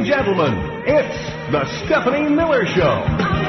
and gentlemen, it's the Stephanie Miller Show.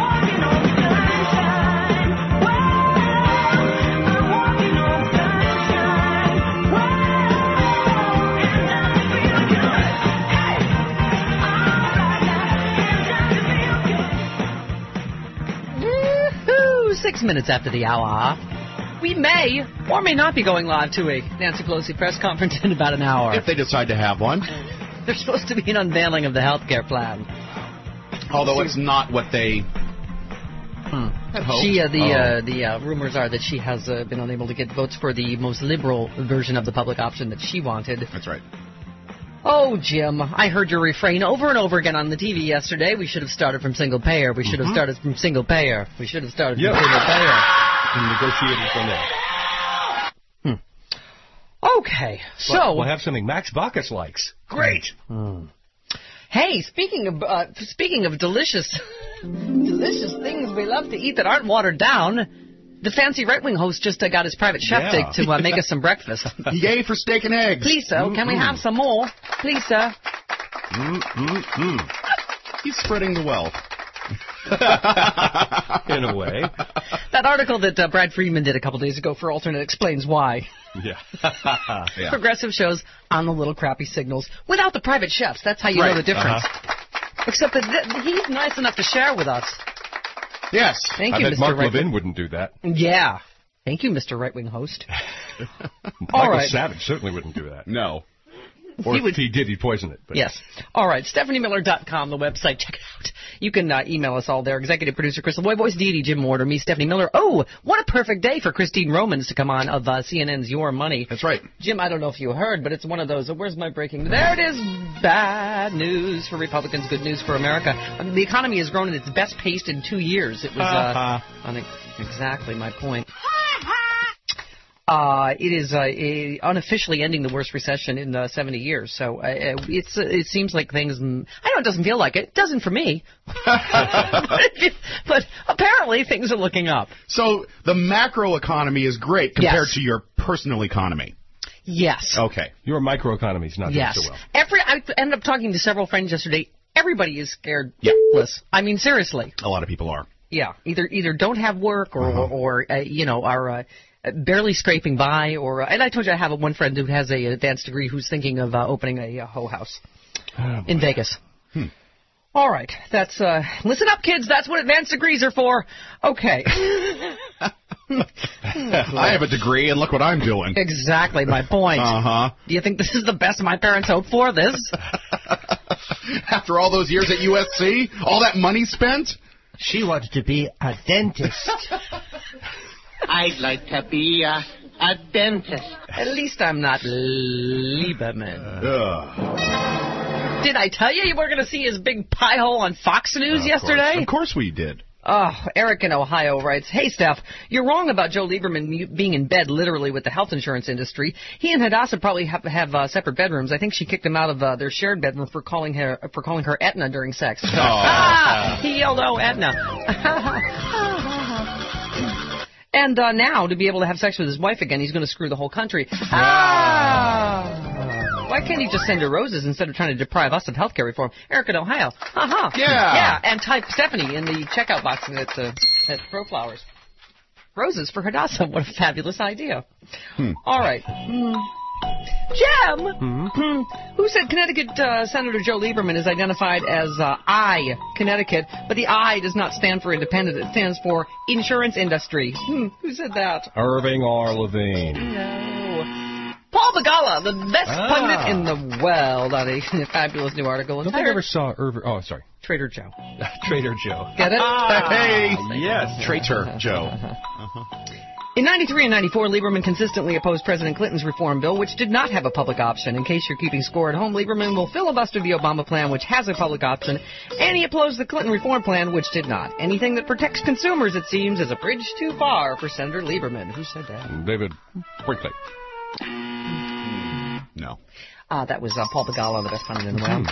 Woo-hoo! 6 minutes after the hour. We may or may not be going live to a Nancy Pelosi press conference in about an hour. If they decide to have one. There's supposed to be an unveiling of the health care plan. Although it's not what they had hoped. The rumors are that she has been unable to get votes for the most liberal version of the public option that she wanted. That's right. Oh, Jim, I heard your refrain over and over again on the TV yesterday. We should have started from single payer. We should have started from single payer. We should have started from single payer. And negotiated from there. Okay, so we'll have something Max Baucus likes. Great. Hey, speaking of delicious things we love to eat that aren't watered down, the fancy right-wing host just got his private chef to make us some breakfast. Yay for steak and eggs. Please, sir, can we have some more? Please, sir. He's spreading the wealth. In a way. That article that Brad Friedman did a couple days ago for Alternate explains why. Yeah. Progressive shows on the little crappy signals without the private chefs. That's how you know the difference. Except that he's nice enough to share with us. Yes. Thank you, I bet Mr. Mark Right-wing. Levin wouldn't do that. Yeah. Thank you, Mr. Right-wing host. Michael Savage certainly wouldn't do that. No. Or if he did, he'd poison it. But. Yes. All right. StephanieMiller.com, the website. Check it out. You can email us all there. Executive producer Crystal Boy, voice Dee Dee, Jim Warder, me, Stephanie Miller. Oh, what a perfect day for Christine Romans to come on of CNN's Your Money. That's right. Jim, I don't know if you heard, but it's one of those. Where's my breaking? There it is. Bad news for Republicans, good news for America. The economy has grown at its best pace in 2 years. It was exactly my point. It is unofficially ending the worst recession in 70 years. So it seems like things. I know it doesn't feel like it. It doesn't for me. but apparently things are looking up. So the macro economy is great compared to your personal economy. Yes. Okay. Your microeconomy is not doing so well. I ended up talking to several friends yesterday. Everybody is scared. I mean, seriously. A lot of people are. Yeah. Either don't have work or are. Barely scraping by, and I told you I have one friend who has an advanced degree who's thinking of opening a hoe house in Vegas. All right, that's listen up, kids. That's what advanced degrees are for. Okay. I have a degree, and look what I'm doing. Exactly my point. Do you think this is the best my parents hoped for? This? After all those years at USC, all that money spent. She wanted to be a dentist. I'd like to be a dentist. At least I'm not Lieberman. Did I tell you were going to see his big pie hole on Fox News yesterday? Of course we did. Oh, Eric in Ohio writes, "Hey, Steph, you're wrong about Joe Lieberman being in bed literally with the health insurance industry. He and Hadassah probably have separate bedrooms. I think she kicked him out of their shared bedroom for calling her Etna during sex." He yelled, "Oh, Etna." And now, to be able to have sex with his wife again, he's going to screw the whole country. Why can't he just send her roses instead of trying to deprive us of health care reform? Eric in Ohio. Yeah, and type Stephanie in the checkout box at ProFlowers. Roses for Hadassah. What a fabulous idea. All right. Jim, who said Connecticut Senator Joe Lieberman is identified as I, Connecticut, but the I does not stand for independent. It stands for insurance industry. Who said that? Irving R. Levine. No. Paul Begala, the best pundit in the world, on a fabulous new article. I don't think I ever saw Irving. Oh, sorry. Trader Joe. Trader Joe. Get it? Hey. Yes. Traitor Joe. In 93 and 94, Lieberman consistently opposed President Clinton's reform bill, which did not have a public option. In case you're keeping score at home, Lieberman will filibuster the Obama plan, which has a public option, and he opposed the Clinton reform plan, which did not. Anything that protects consumers, it seems, is a bridge too far for Senator Lieberman. Who said that? David Brinkley. No. That was Paul Begala, the best pundit in the world.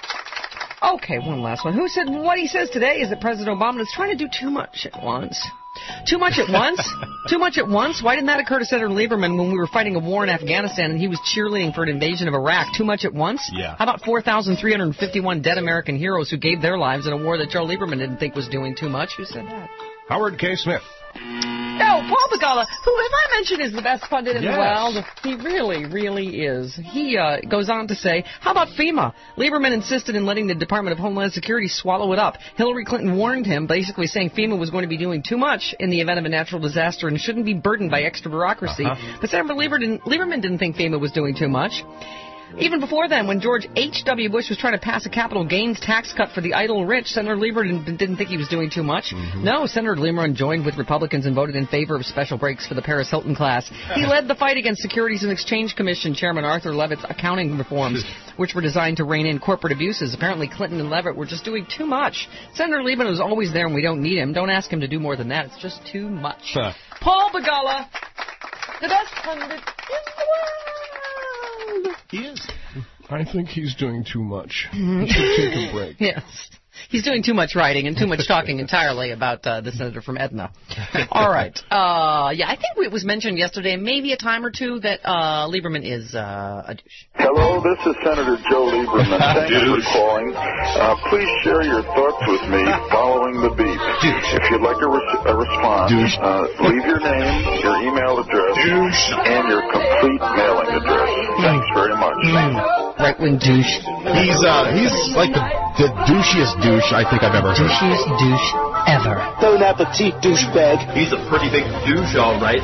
Okay, one last one. Who said what he says today is that President Obama is trying to do too much at once? Too much at once? Too much at once? Why didn't that occur to Senator Lieberman when we were fighting a war in Afghanistan and he was cheerleading for an invasion of Iraq? Too much at once? Yeah. How about 4,351 dead American heroes who gave their lives in a war that Joe Lieberman didn't think was doing too much? Who said that? Howard K. Smith. No, Paul Begala, who have I mentioned is the best pundit in the world? He really, really is. He goes on to say, how about FEMA? Lieberman insisted in letting the Department of Homeland Security swallow it up. Hillary Clinton warned him, basically saying FEMA was going to be doing too much in the event of a natural disaster and shouldn't be burdened by extra bureaucracy. But Senator Lieberman didn't think FEMA was doing too much. Even before then, when George H.W. Bush was trying to pass a capital gains tax cut for the idle rich, Senator Lieberman didn't think he was doing too much. No, Senator Lieberman joined with Republicans and voted in favor of special breaks for the Paris Hilton class. He led the fight against Securities and Exchange Commission Chairman Arthur Levitt's accounting reforms, which were designed to rein in corporate abuses. Apparently, Clinton and Levitt were just doing too much. Senator Lieberman was always there and we don't need him. Don't ask him to do more than that. It's just too much. Paul Begala, the best pundit in the world. He is. I think he's doing too much. He should take a break. Yes. He's doing too much writing and too much talking entirely about the senator from Edna. All right. I think it was mentioned yesterday, maybe a time or two, that Lieberman is a douche. Hello, this is Senator Joe Lieberman. Thank you for calling. Please share your thoughts with me following the beep. If you'd like a response, leave your name, your email address, and your complete mailing address. Thanks very much. Right-wing douche. He's like the douchiest douche I think I've ever heard. Douchiest douche ever. Bon appetit, douchebag. He's a pretty big douche, all right.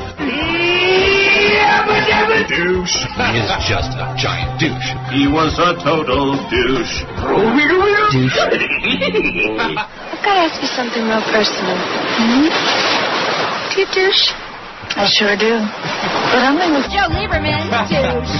Douche. He is just a giant douche. He was a total douche. Douche. I've got to ask you something real personal. Do you douche? I sure do. But I'm in with Joe Lieberman, douche.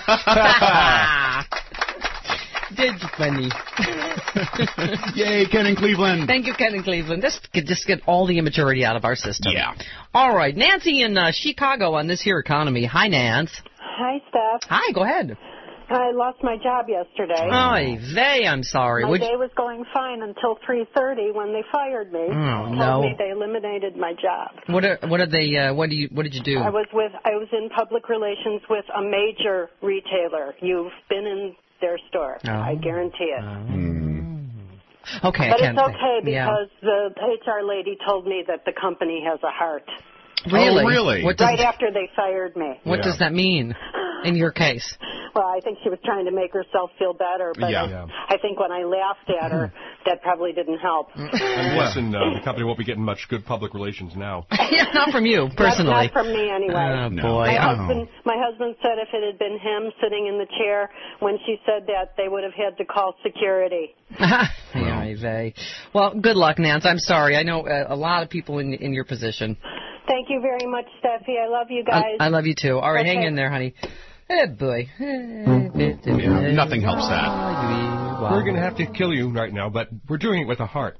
Did funny. Yay, Ken in Cleveland. Thank you, Ken in Cleveland. Just get all the immaturity out of our system. Yeah. All right, Nancy in Chicago on this here economy. Hi, Nance. Hi, Steph. Hi, go ahead. I lost my job yesterday. Oy vey, I'm sorry. My day was going fine until 3:30 when they fired me. Oh, Told me they eliminated my job. What did you do? I was in public relations with a major retailer. You've been in their store. I guarantee it. Okay, but it's okay because the HR lady told me that the company has a heart. Really? Oh, really? Right after they fired me. What does that mean in your case? Well, I think she was trying to make herself feel better, but I think when I laughed at her, that probably didn't help. And listen, the company won't be getting much good public relations now. Yeah, not from you, personally. Not from me, anyway. Oh, boy. My husband said if it had been him sitting in the chair when she said that, they would have had to call security. Well, good luck, Nance. I'm sorry. I know a lot of people in your position. Thank you very much, Steffi. I love you guys. I love you, too. All right, hang in there, honey. Oh, boy. Nothing helps that. We're going to have to kill you right now, but we're doing it with a heart.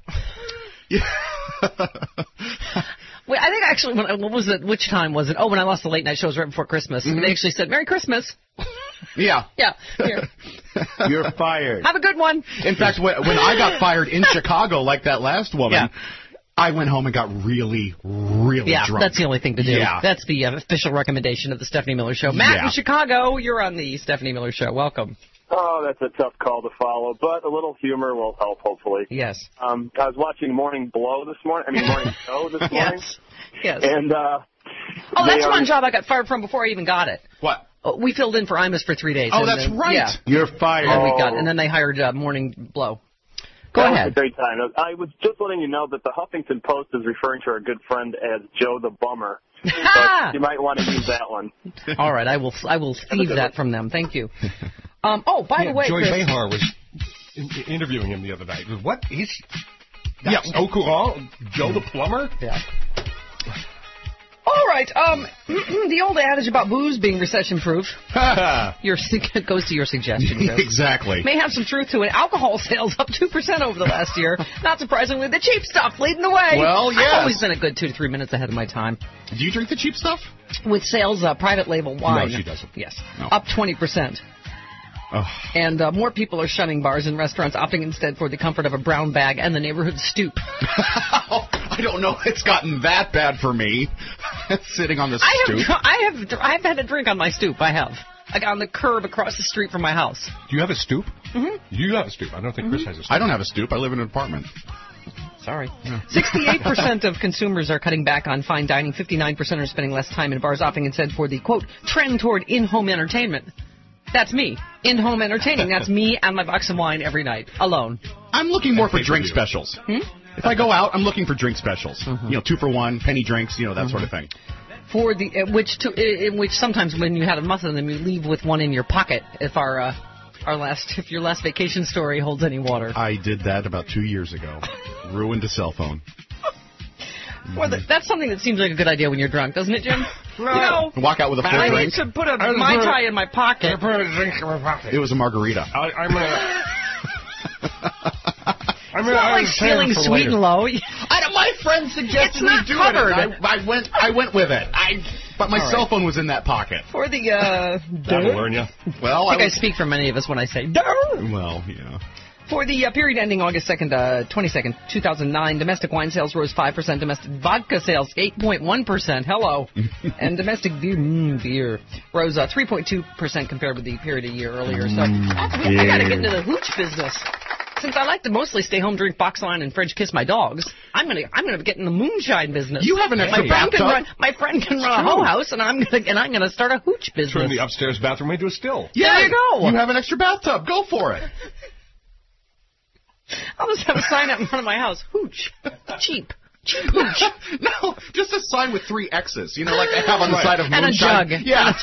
Wait, I think actually, what was it? Which time was it? Oh, when I lost the late night shows right before Christmas. They actually said, Merry Christmas. Yeah. Here. You're fired. Have a good one. In fact, when I got fired in Chicago like that last woman, I went home and got really drunk. That's the only thing to do. Yeah. That's the official recommendation of the Stephanie Miller Show. Matt in Chicago, you're on the Stephanie Miller Show. Welcome. Oh, that's a tough call to follow, but a little humor will help, hopefully. Yes. I was watching Morning Show this morning. Yes. And that's one job I got fired from before I even got it. What? We filled in for Imus for 3 days. Oh, that's right. Yeah. You're fired. And then they hired Morning Blow. Go ahead. That was a great time. I was just letting you know that the Huffington Post is referring to our good friend as Joe the Bummer. But you might want to use that one. All right, I will thieve that from them. Thank you. By the way, Joy Chris, Behar was interviewing him the other night. What? That's au courant? Joe the plumber? Yeah. All right. The old adage about booze being recession-proof. It goes to your suggestion, Chris. Exactly. May have some truth to it. Alcohol sales up 2% over the last year. Not surprisingly, the cheap stuff leading the way. Well, yes. I've always been a good 2 to 3 minutes ahead of my time. Do you drink the cheap stuff? With sales, private label wine. No, she doesn't. Yes. No. Up 20%. And more people are shunning bars and restaurants, opting instead for the comfort of a brown bag and the neighborhood stoop. I don't know if it's gotten that bad for me, sitting on the stoop. I've had a drink on my stoop, I have. Like on the curb across the street from my house. Do you have a stoop? Mm-hmm. You have a stoop. I don't think Chris has a stoop. I don't have a stoop. I live in an apartment. Sorry. 68% of consumers are cutting back on fine dining. 59% are spending less time in bars, opting instead for the, quote, trend toward in-home entertainment. That's me. In-home entertaining. That's me and my box of wine every night, alone. I'm looking more for drink specials. If I go out, I'm looking for drink specials. 2 for $1, penny drinks, that sort of thing. For the in which sometimes when you had enough of them, you leave with one in your pocket. If if your last vacation story holds any water. I did that about 2 years ago. Ruined a cell phone. Well, that's something that seems like a good idea when you're drunk, doesn't it, Jim? No. Walk out with a full drink. I need to put a Mai Tai in my pocket. I put a drink in my pocket. It was a margarita. It's not like stealing Sweet and Low. My friend suggested we do it. I went with it. But my cell phone was in that pocket. For the That'll learn you. Well, I think I speak for many of us when I say duh. Well, yeah. For the period ending August 22nd, 2009, domestic wine sales rose 5%, domestic vodka sales 8.1%, hello, and domestic beer rose 3.2% compared with the period a year earlier. So I got to get into the hooch business. Since I like to mostly stay home, drink box wine, and French kiss my dogs, I'm gonna get in the moonshine business. You have an extra bathtub. My friend can run a hoe house, and I'm gonna start a hooch business. Turn the upstairs bathroom into a still. Yeah, there you go. You have an extra bathtub. Go for it. I'll just have a sign up in front of my house. Hooch. Cheap. Cheap hooch. No, just a sign with 3 X's. Like they have on the side of And moonshine. a jug. Yeah.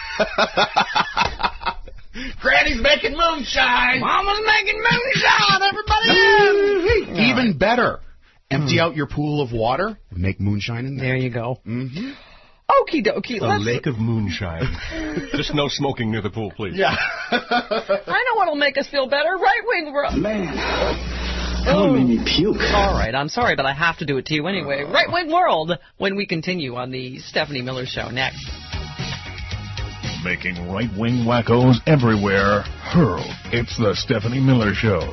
Granny's making moonshine. Mama's making moonshine. Everybody in. Even better. Empty out your pool of water and make moonshine in there. There you go. Mm-hmm. Okie dokie. A lake of moonshine. Just no smoking near the pool, please. Yeah. I know what'll make us feel better. Right-wing world. Man. Oh, made me puke. All right, I'm sorry, but I have to do it to you anyway. Right-wing world when we continue on the Stephanie Miller Show next. Making right-wing wackos everywhere hurl. It's the Stephanie Miller Show.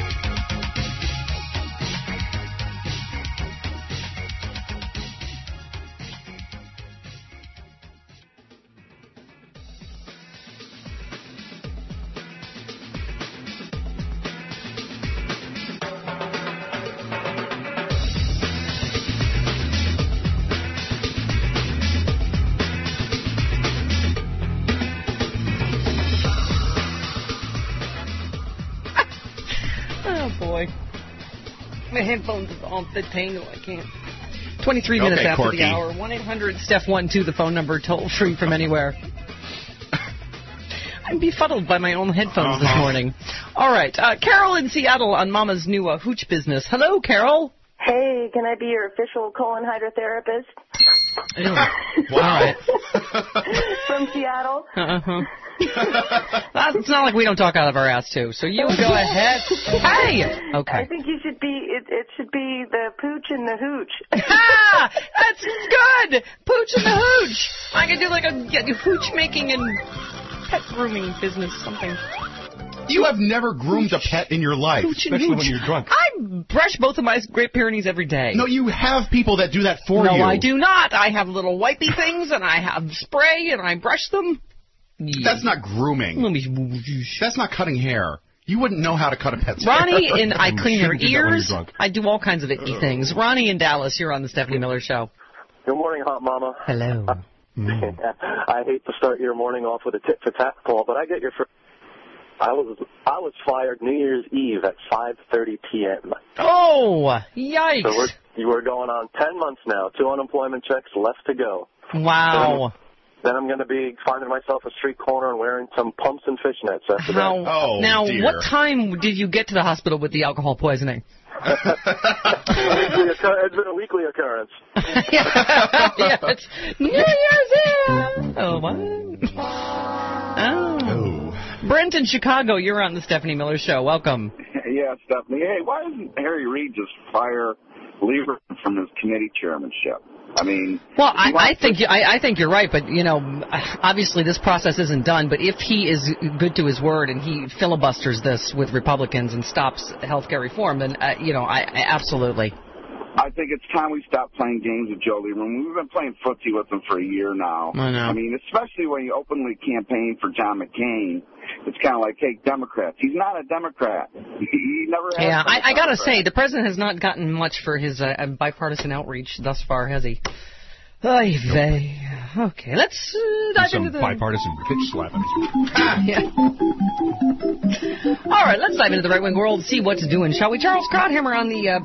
My headphones are on the tangle. I can't. 23 minutes after Corky. the hour. 1-800-STEPH12, the phone number, toll free from anywhere. I'm befuddled by my own headphones this morning. All right. Carol in Seattle on Mama's new hooch business. Hello, Carol. Hey, can I be your official colon hydrotherapist? Wow. From Seattle. Uh-huh. It's not like we don't talk out of our ass, too. So you go ahead. Hey! Okay. I think you should be, it should be the pooch and the hooch. Ah! That's good! Pooch and the hooch! I could do like a hooch making and pet grooming business, something. You have never groomed a pet in your life. Especially when you're drunk. I brush both of my Great Pyrenees every day. No, you have people that do that for you. No, I do not. I have little wipey things, and I have spray, and I brush them. Yeah. That's not grooming. That's not cutting hair. You wouldn't know how to cut a pet's Ronnie hair. and I clean your ears. I do all kinds of icky things. Ronnie in Dallas, you're on the Stephanie Miller Show. Good morning, Hot Mama. Hello. I hate to start your morning off with a tit-for-tat call, but I get your I was fired New Year's Eve at 5:30 p.m. Oh, yikes. So we're going on 10 months now. 2 unemployment checks left to go. Wow. Then I'm going to be finding myself a street corner and wearing some pumps and fishnets after that. Now, what time did you get to the hospital with the alcohol poisoning? It's been a weekly occurrence. Yeah, it's New Year's Eve. Oh, what? Oh. Brent in Chicago, you're on the Stephanie Miller Show. Welcome. Yeah, Stephanie. Hey, why doesn't Harry Reid just fire Lieberman from his committee chairmanship? I mean, well, I think you're right, but obviously this process isn't done. But if he is good to his word and he filibusters this with Republicans and stops health care reform, then I absolutely. I think it's time we stop playing games with Joe Lieberman. We've been playing footsie with him for a year now. I know. I mean, especially when you openly campaign for John McCain, it's kind of like, hey, Democrats. He's not a Democrat. He never has. Yeah, I got to say, the president has not gotten much for his bipartisan outreach thus far, has he? Oy vey. Okay, let's dive into the bipartisan bitch slapping. Yeah. All right, let's dive into the right-wing world, see what's doing, shall we? Charles Krauthammer on the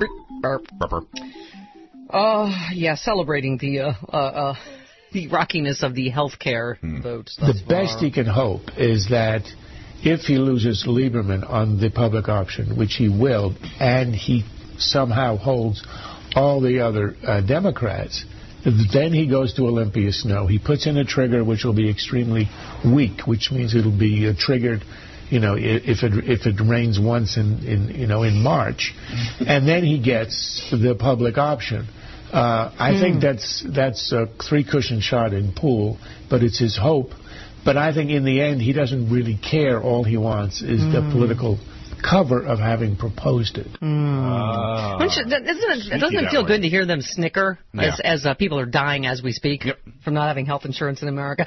celebrating the rockiness of the health care vote. The best he can hope is that if he loses Lieberman on the public option, which he will, and he somehow holds all the other Democrats, then he goes to Olympia Snowe. He puts in a trigger which will be extremely weak, which means it'll be triggered, if it rains once in March, and then he gets the public option. I think that's a 3-cushion shot in pool, but it's his hope. But I think in the end he doesn't really care. All he wants is the political cover of having proposed it. Doesn't it feel good to hear them snicker as people are dying as we speak from not having health insurance in America?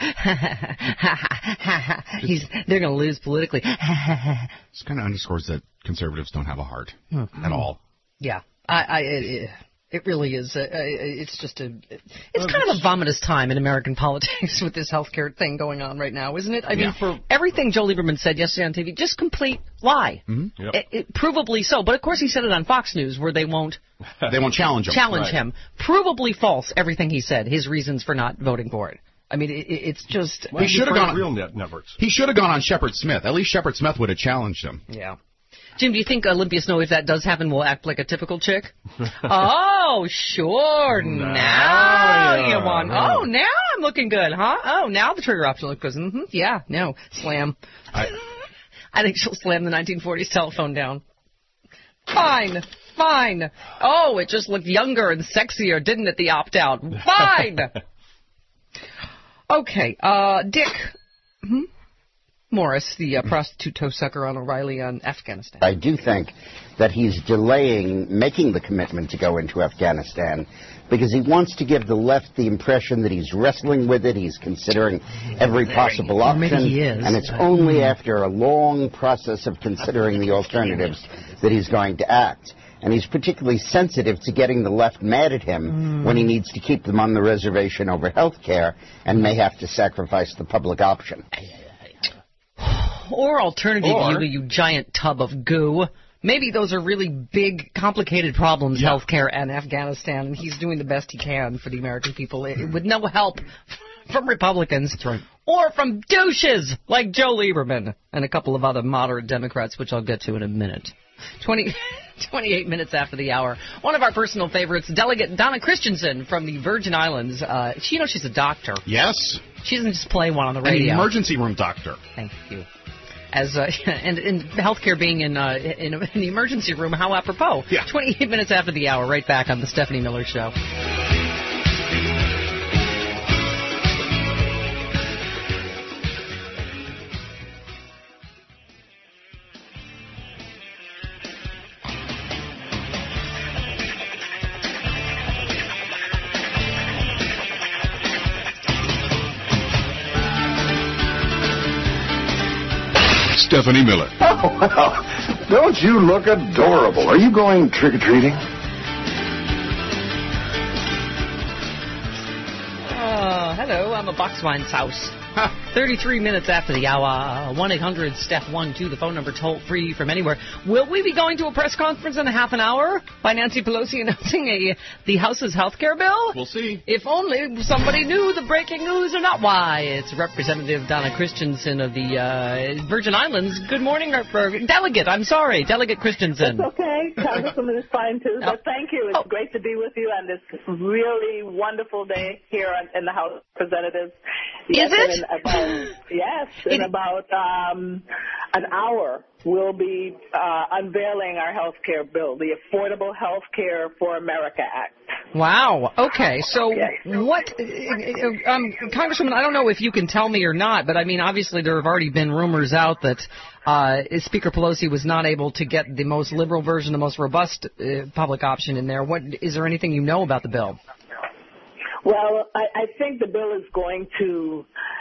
They're going to lose politically. This kind of underscores that conservatives don't have a heart at all. Yeah, it really is. It's just it's kind of a vomitous time in American politics with this healthcare thing going on right now, isn't it? I mean, for everything Joe Lieberman said yesterday on TV, just complete lie. Provably so. But of course, he said it on Fox News, where they won't challenge him. Provably false. Everything he said, his reasons for not voting for it. I mean, it's just. He should have gone on real networks. He should have gone on Shepard Smith. At least Shepard Smith would have challenged him. Yeah. Jim, do you think Olympia Snowe, if that does happen, will act like a typical chick? Oh, sure. Now you want. Oh, now I'm looking good, huh? Oh, now the trigger option looks good. Yeah, no. Slam. I think she'll slam the 1940s telephone down. Fine. Oh, it just looked younger and sexier, didn't it, the opt-out? Fine. Okay, Dick. Morris, the prostitute toe sucker on O'Reilly on Afghanistan. I do think that he's delaying making the commitment to go into Afghanistan because he wants to give the left the impression that he's wrestling with it, he's considering every possible option, maybe he is, and it's only after a long process of considering the alternatives that he's going to act. And he's particularly sensitive to getting the left mad at him when he needs to keep them on the reservation over health care and may have to sacrifice the public option. Or alternatively, you giant tub of goo. Maybe those are really big, complicated problems, healthcare and Afghanistan, and he's doing the best he can for the American people with no help from Republicans. That's right. Or from douches like Joe Lieberman and a couple of other moderate Democrats, which I'll get to in a minute. 28 minutes after the hour. One of our personal favorites, Delegate Donna Christensen from the Virgin Islands. She's a doctor. Yes. She doesn't just play one on the radio. An emergency room doctor. Thank you. And healthcare being in the emergency room, how apropos. 28 minutes after the hour, right back on the Stephanie Miller Show. Stephanie Miller. Oh, well, don't you look adorable? Are you going trick-or-treating? Hello, I'm a Boxwine's house. 33 minutes after the hour, 1-800-STEPH-12, the phone number toll-free from anywhere. Will we be going to a press conference in a half an hour by Nancy Pelosi announcing the House's health care bill? We'll see. If only somebody knew the breaking news or not. Why, it's Representative Donna Christensen of the Virgin Islands. Good morning, Delegate Christensen. It's okay. Congresswoman is fine, too. But thank you. It's great to be with you on this really wonderful day here in the House of Representatives. Is it? In about an hour, we'll be unveiling our health care bill, the Affordable Health Care for America Act. Wow. Okay. So what, Congresswoman, I don't know if you can tell me or not, but I mean, obviously there have already been rumors out that Speaker Pelosi was not able to get the most liberal version, the most robust public option in there. Is there anything you know about the bill? Well, I think the bill is going to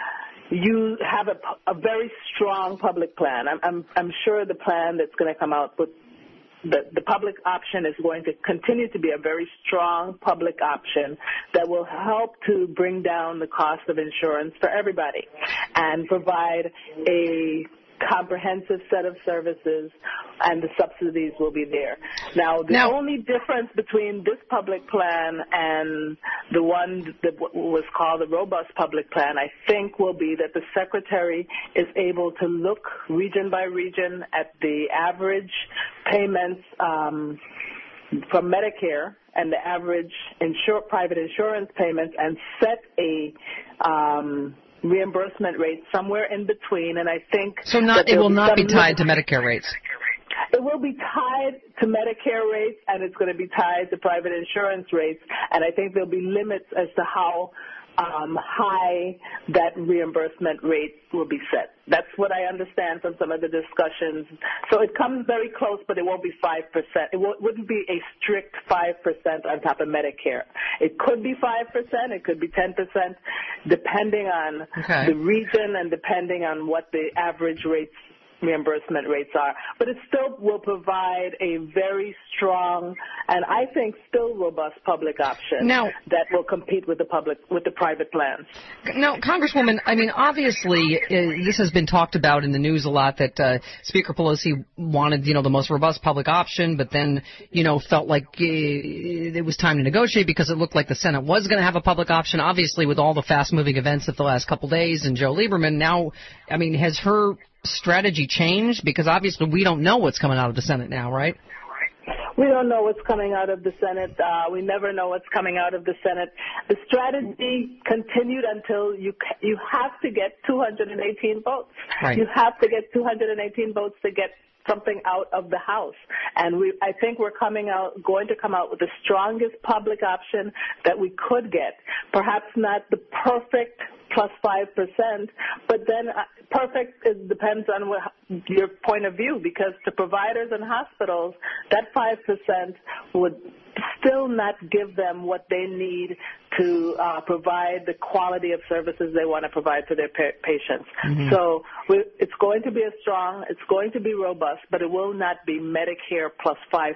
have a very strong public plan. I'm sure the plan that's going to come out with the public option is going to continue to be a very strong public option that will help to bring down the cost of insurance for everybody and provide a comprehensive set of services, and the subsidies will be there. Now, the only difference between this public plan and the one that was called the robust public plan, I think, will be that the Secretary is able to look region by region at the average payments from Medicare and the average private insurance payments and set a reimbursement rate somewhere in between, and I think it will not be tied to Medicare rates. It will be tied to Medicare rates, and it's going to be tied to private insurance rates, and I think there'll be limits as to how high that reimbursement rate will be set. That's what I understand from some of the discussions. So it comes very close, but it won't be 5%. It wouldn't be a strict 5% on top of Medicare. It could be 5%, it could be 10%, depending on the region and depending on what the average reimbursement rates are. But it still will provide a very strong and I think still robust public option that will compete with the private plans. Now, Congresswoman, I mean, obviously this has been talked about in the news a lot that Speaker Pelosi wanted, the most robust public option, but then, felt like it was time to negotiate because it looked like the Senate was going to have a public option. Obviously, with all the fast-moving events of the last couple days and Joe Lieberman, now, I mean, has her strategy changed? Because obviously we don't know what's coming out of the Senate now, right? We don't know what's coming out of the Senate. We never know what's coming out of the Senate. The strategy continued until you have to get 218 votes. Right. You have to get 218 votes to get something out of the House. And I think we're going to come out with the strongest public option that we could get. Perhaps not the perfect plus 5%, but then perfect depends on your point of view, because to providers and hospitals, that 5% would still not give them what they need to provide the quality of services they want to provide for their patients. Mm-hmm. So it's going to be it's going to be robust, but it will not be Medicare plus 5%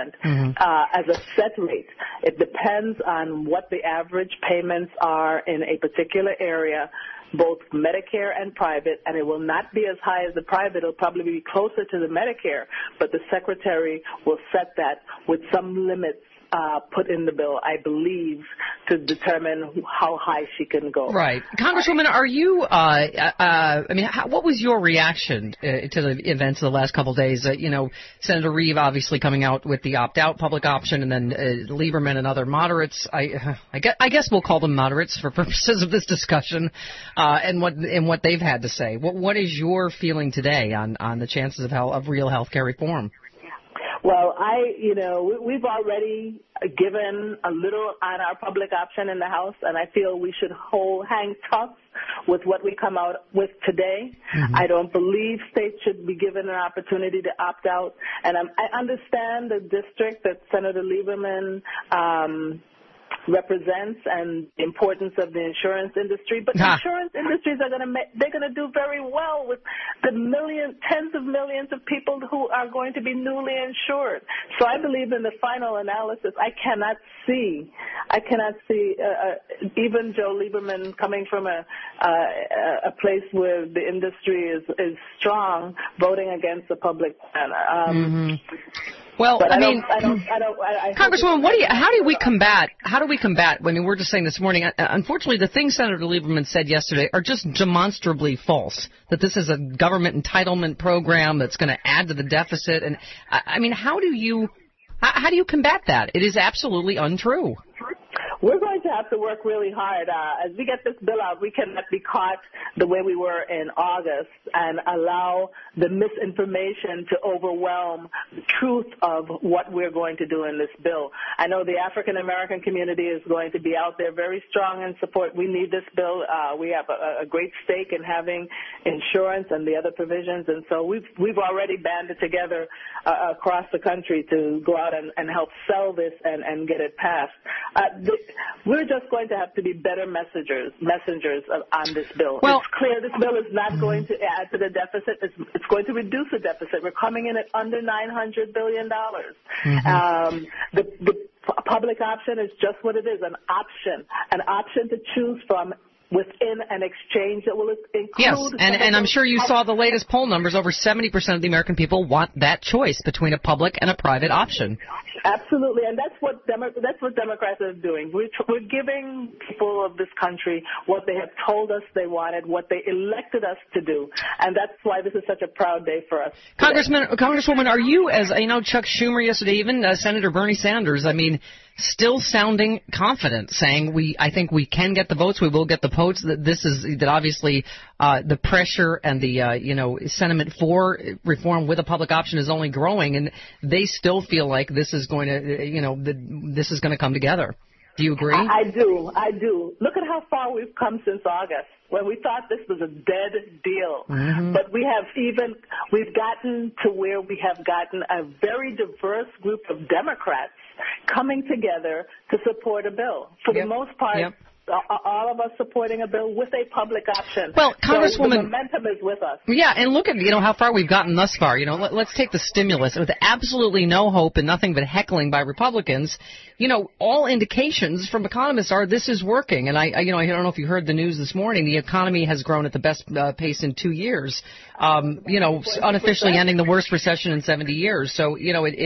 as a set rate. It depends on what the average payments are in a particular area, both Medicare and private, and it will not be as high as the private. It'll probably be closer to the Medicare, but the Secretary will set that with some limits put in the bill, I believe, to determine how high she can go. Right. Congresswoman, are you, what was your reaction to the events of the last couple of days? Senator Reeve obviously coming out with the opt-out public option, and then Lieberman and other moderates, I guess we'll call them moderates for purposes of this discussion, and what they've had to say. What is your feeling today on the chances of real health care reform? Well, we've already given a little on our public option in the House, and I feel we should hang tough with what we come out with today. Mm-hmm. I don't believe states should be given an opportunity to opt out, and I understand the district that Senator Lieberman represents and the importance of the insurance industry, but the insurance industries are they're going to do very well with the tens of millions of people who are going to be newly insured. So I believe in the final analysis, I cannot see even Joe Lieberman coming from a place where the industry is strong, voting against the public plan. Well, Congresswoman, how do we combat? I mean, we're just saying this morning, unfortunately, the things Senator Lieberman said yesterday are just demonstrably false, that this is a government entitlement program that's going to add to the deficit. And I mean, how do you combat that? It is absolutely untrue. We're going to have to work really hard. As we get this bill out, we cannot be caught the way we were in August and allow the misinformation to overwhelm the truth of what we're going to do in this bill. I know the African American community is going to be out there very strong in support. We need this bill. We have a great stake in having insurance and the other provisions, and so we've already banded together across the country to go out and help sell this and get it passed. We're just going to have to be better messengers on this bill. Well, it's clear this bill is not going to add to the deficit. It's going to reduce the deficit. We're coming in at under $900 billion. The public option is just what it is, an option to choose from within an exchange that will include... Yes, and I'm sure you saw the latest poll numbers. Over 70% of the American people want that choice between a public and a private option. Absolutely, and that's what Democrats are doing. We're giving people of this country what they have told us they wanted, what they elected us to do, and that's why this is such a proud day for us. Congresswoman, are you, as you know, Chuck Schumer yesterday, even Senator Bernie Sanders, I mean, still sounding confident, saying I think we can get the votes, we will get the votes. That obviously the pressure and the sentiment for reform with a public option is only growing, and they still feel like this is going to this is going to come together. Do you agree? I do. Look at how far we've come since August, when we thought this was a dead deal. Mm-hmm. But we've gotten to where we have gotten a very diverse group of Democrats coming together to support a bill. For the most part, all of us supporting a bill with a public option. Well, Congresswoman, so the momentum is with us. Yeah, and look at how far we've gotten thus far. Let's take the stimulus with absolutely no hope and nothing but heckling by Republicans. All indications from economists are this is working. And I don't know if you heard the news this morning. The economy has grown at the best pace in 2 years. Unofficially ending the worst recession in 70 years. So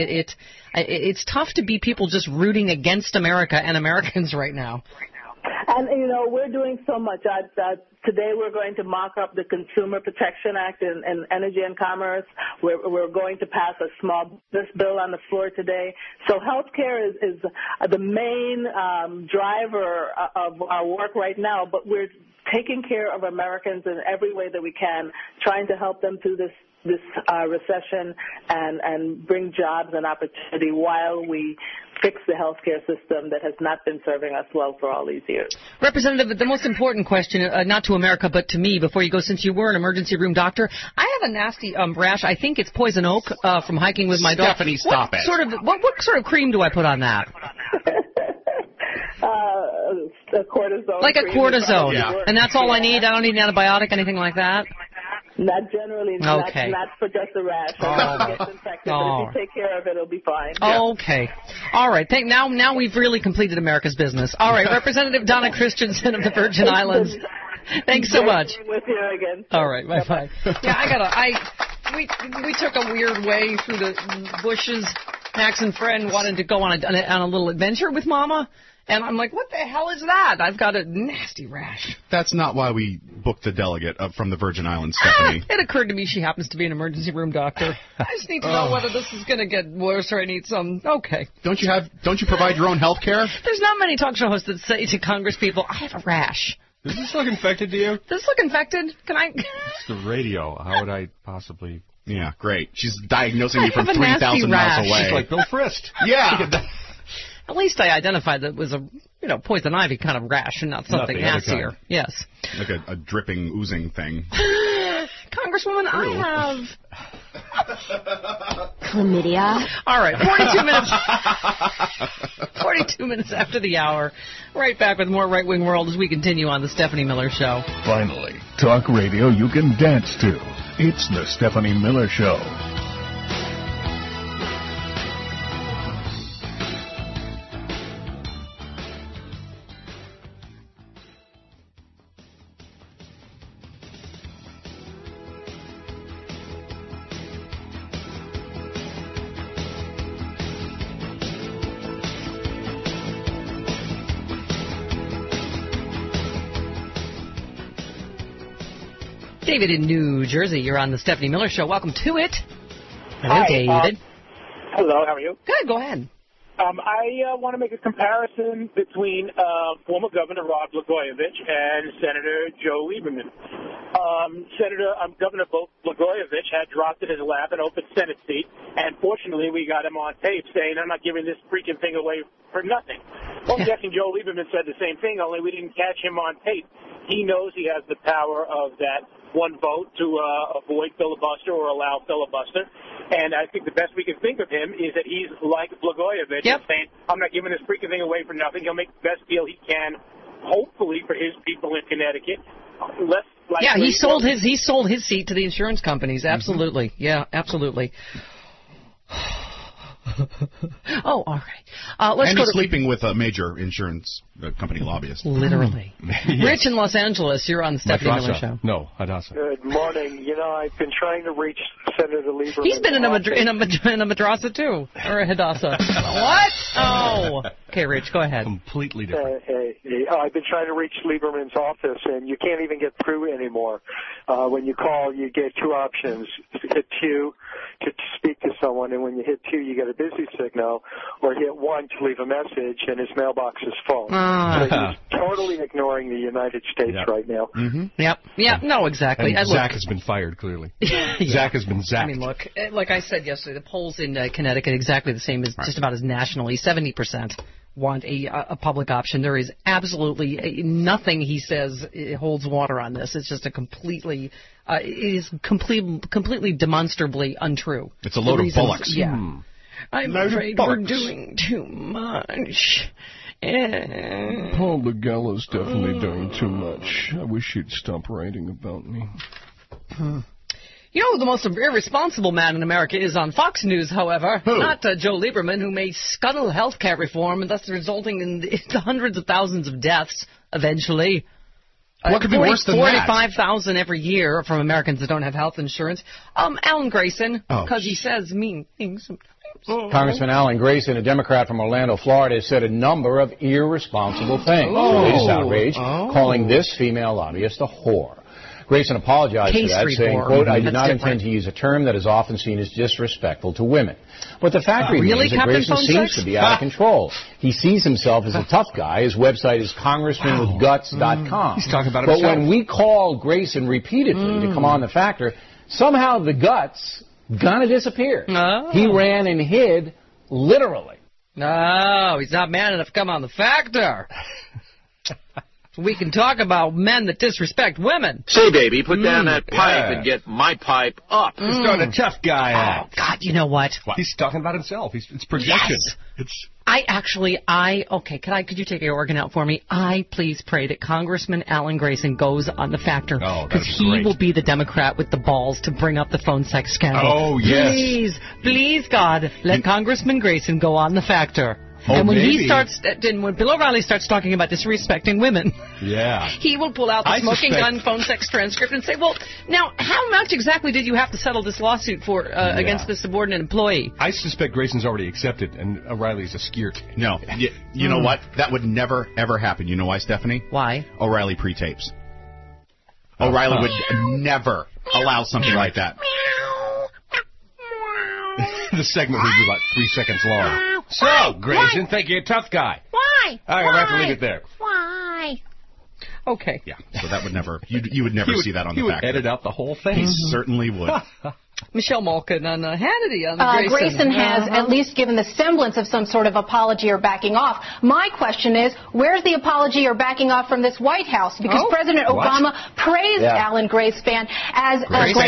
it's tough to be people just rooting against America and Americans right now. And, we're doing so much. Today we're going to mock up the Consumer Protection Act in Energy and Commerce. We're going to pass a small business bill on the floor today. So health care is the main driver of our work right now, but we're taking care of Americans in every way that we can, trying to help them through this recession and bring jobs and opportunity while we fix the healthcare system that has not been serving us well for all these years. Representative, the most important question, not to America but to me, before you go, since you were an emergency room doctor, I have a nasty rash. I think it's poison oak from hiking with my dog. Stephanie, stop it. What sort of cream do I put on that? A cortisone. Like a cortisone. Yeah. And that's all I need? I don't need an antibiotic, anything like that? Not generally. Okay. Not for just a rash. But if you take care of it, it'll be fine. Okay. All right. Now we've really completed America's business. All right. Representative Donna Christensen of the Virgin Islands. Thanks so much. With you again. All right. Bye-bye. Yeah, we took a weird way through the bushes. Max and Fred wanted to go on a little adventure with Mama. And I'm like, what the hell is that? I've got a nasty rash. That's not why we booked the delegate from the Virgin Islands, Stephanie. It occurred to me she happens to be an emergency room doctor. I just need to know whether this is going to get worse or I need some... Okay. Don't you provide your own health care? There's not many talk show hosts that say to Congress people, I have a rash. Does this look infected to you? Does this look infected? Can I... It's the radio. How would I possibly... Yeah, great. She's diagnosing you from 3,000 miles away. She's like Bill Frist. Yeah. At least I identified that it was a poison ivy kind of rash and not something nastier. Yes. Like a dripping, oozing thing. Congresswoman, I have chlamydia. All right, 42 minutes after the hour. Right back with more Right Wing World as we continue on the Stephanie Miller Show. Finally, talk radio you can dance to. It's the Stephanie Miller Show. David in New Jersey, you're on the Stephanie Miller Show. Welcome to it. Hello, David. Hello, how are you? Good, go ahead. I want to make a comparison between former Governor Rod Blagojevich and Senator Joe Lieberman. Governor Blagojevich had dropped in his lap an open Senate seat, and fortunately we got him on tape saying, I'm not giving this freaking thing away for nothing. Well, I'm guessing Joe Lieberman said the same thing, only we didn't catch him on tape. He knows he has the power of that one vote to avoid filibuster or allow filibuster. And I think the best we can think of him is that he's like Blagojevich, saying, I'm not giving this freaking thing away for nothing. He'll make the best deal he can, hopefully, for his people in Connecticut. He sold his seat to the insurance companies. Absolutely. Mm-hmm. Yeah, absolutely. Oh, all right. Let's and go he's sleeping with a major insurance company lobbyist. Literally. Yes. Rich in Los Angeles, you're on the Stephanie Miller Show. No, Hadassah. Good morning. You know, I've been trying to reach Senator Lieberman. He's been in a madrasa, too. Or a Hadassah. What? Oh. Okay, Rich, go ahead. Completely different. I've been trying to reach Lieberman's office, and you can't even get through anymore. When you call, you get two options. Hit 2 to speak to someone, and when you hit 2, you get a busy signal, or hit 1 to leave a message, and his mailbox is full. So he's totally ignoring the United States right now. Mm-hmm. Yep. Yeah, no, exactly. And Zach has been fired, clearly. Zach has been zapped. I mean, look, like I said yesterday, the polls in Connecticut exactly the same as just about as nationally. 70% want a public option. There is absolutely nothing he says holds water on this. It's just a completely demonstrably untrue. It's a load of bullocks. Yeah. I'm afraid we're doing too much. Paul Begella's definitely doing too much. I wish he'd stop writing about me. You know who the most irresponsible man in America is on Fox News, however? Who? Not Joe Lieberman, who may scuttle health care reform and thus resulting in the hundreds of thousands of deaths eventually. What could be worse than 45,000 every year from Americans that don't have health insurance. Alan Grayson, because he says mean things sometimes. Congressman Alan Grayson, a Democrat from Orlando, Florida, has said a number of irresponsible things. Latest outrage, calling this female lobbyist a whore. Grayson apologized for that, saying, quote, I did not intend to use a term that is often seen as disrespectful to women. But the fact remains that Grayson seems to be out of control. He sees himself as a tough guy. His website is congressmanwithguts.com. He's talking about himself. But when we call Grayson repeatedly to come on The Factor, somehow the guts gonna disappear. He ran and hid, literally. No, he's not man enough to come on The Factor. We can talk about men that disrespect women. Say, baby, put down that pipe and get my pipe up. He's doing a tough guy act. Oh, God, you know what? He's talking about himself. It's projection. Yes. Could you take your organ out for me? I please pray that Congressman Alan Grayson goes on The Factor. Because he will be the Democrat with the balls to bring up the phone sex scandal. Oh, yes. Please, God, let Congressman Grayson go on The Factor. And when when Bill O'Reilly starts talking about disrespecting women, he will pull out the smoking gun phone sex transcript and say, well, now, how much exactly did you have to settle this lawsuit for against this subordinate employee? I suspect Grayson's already accepted, and O'Reilly's a skirt. No. You know what? That would never, ever happen. You know why, Stephanie? Why? O'Reilly pre-tapes. O'Reilly would never allow something like that. The segment would be about 3 seconds long. So, Grayson, think you're a tough guy. Why? I'm going to have to leave it there. Why? Okay. Yeah, so that would never, you would never see that on The Factor. He would edit out the whole thing. He certainly would. Michelle Malkin on Hannity on the Grayson has at least given the semblance of some sort of apology or backing off. My question is, where's the apology or backing off from this White House? Because President Obama praised Alan Grayson as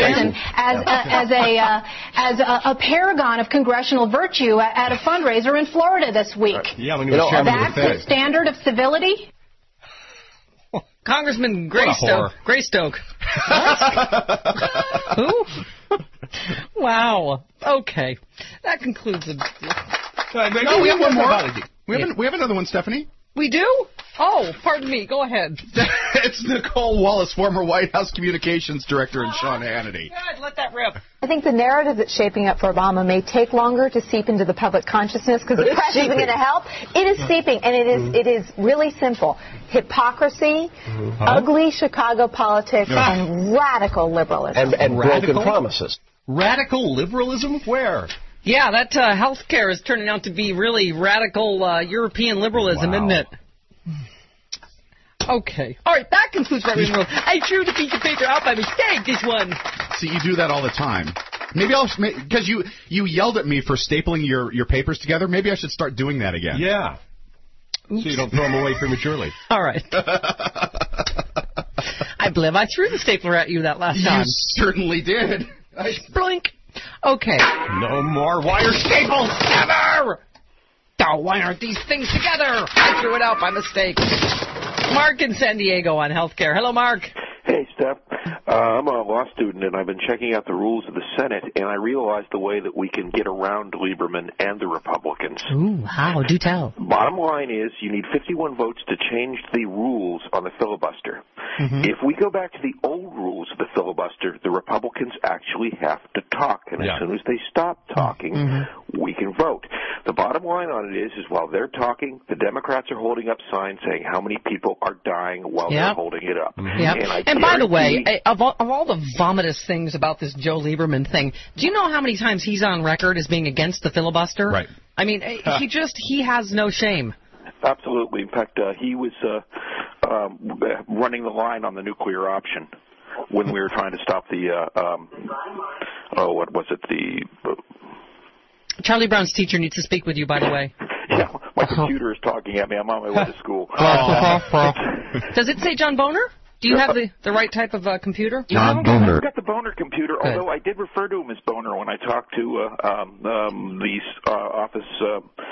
a paragon of congressional virtue at a fundraiser in Florida this week. When he was chairman of the Fed. That's the standard of civility? Congressman Greystoke. Who? Wow. Okay. That concludes it. No, we have one more. We have another one, Stephanie. We do? Oh, pardon me. Go ahead. It's Nicole Wallace, former White House Communications Director, and Sean Hannity. God, let that rip. I think the narrative that's shaping up for Obama may take longer to seep into the public consciousness because the press isn't going to help. It is seeping, and it is really simple. Hypocrisy, ugly Chicago politics, and radical liberalism. And broken promises. Radical liberalism? Where? Yeah, that health care is turning out to be really radical European liberalism, isn't it? Okay. All right, that concludes Right Wing World. I threw the piece of paper out by mistake, this one. See, you do that all the time. Maybe because you yelled at me for stapling your papers together, maybe I should start doing that again. Yeah. Oops. So you don't throw them away prematurely. All right. I believe I threw the stapler at you that last time. You certainly did. Blink. Okay. No more wire staples ever! Oh, why aren't these things together? I threw it out by mistake. Mark in San Diego on healthcare. Hello, Mark. Hey, Steph. I'm a law student, and I've been checking out the rules of the Senate, and I realized the way that we can get around Lieberman and the Republicans. Ooh, how? Do tell. Bottom line is you need 51 votes to change the rules on the filibuster. Mm-hmm. If we go back to the old rules of the filibuster, the Republicans actually have to talk, and as soon as they stop talking, we can vote. The bottom line on it is while they're talking, the Democrats are holding up signs saying how many people are dying while they're holding it up. And by the way, of all the vomitous things about this Joe Lieberman thing, do you know how many times he's on record as being against the filibuster? Right. I mean, he has no shame. Absolutely. In fact, he was running the line on the nuclear option when we were trying to stop the, what was it, Charlie Brown's teacher needs to speak with you, by the way. Yeah, my computer is talking at me. I'm on my way to school. Does it say John Boner? Do you have the right type of computer? John Boner. I've got the Boner computer, although I did refer to him as Boner when I talked to the office,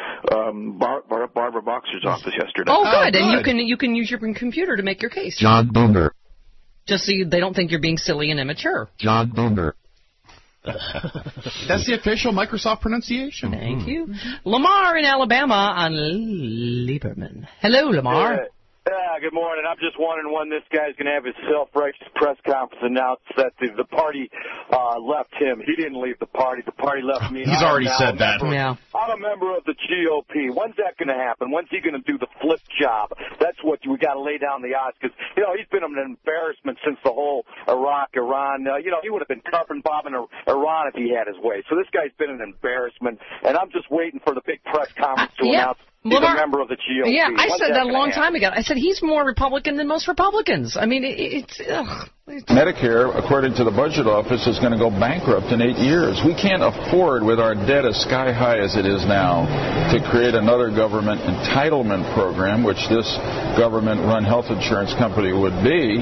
Barbara Boxer's office yesterday. Oh, good. And you can use your computer to make your case. John Boner. Just so they don't think you're being silly and immature. John Boner. That's the official Microsoft pronunciation. Thank you. Lamar in Alabama on Lieberman. Hello, Lamar. Yeah, good morning. I'm just wondering when this guy's going to have his self-righteous press conference announce that the party left him. He didn't leave the party. The party left me. He's already said that. I'm a member of the GOP. When's that going to happen? When's he going to do the flip job? That's what we got to lay down the odds because, he's been an embarrassment since the whole Iraq-Iran. He would have been carbon bombing Iran if he had his way. So this guy's been an embarrassment, and I'm just waiting for the big press conference to announce he's a member of the GOP. Yeah, I said that a long time ago. I said he's more Republican than most Republicans. I mean, it's Medicare, according to the Budget Office, is going to go bankrupt in 8 years. We can't afford, with our debt as sky high as it is now, to create another government entitlement program, which this government-run health insurance company would be.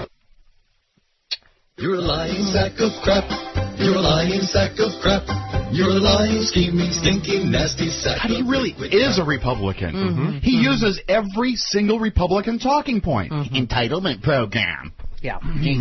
You're a lying sack of crap. You're a lying sack of crap. You're a lying, scheming, stinking, nasty sack. He really is a Republican. Mm-hmm. He uses every single Republican talking point. Entitlement program. Yeah.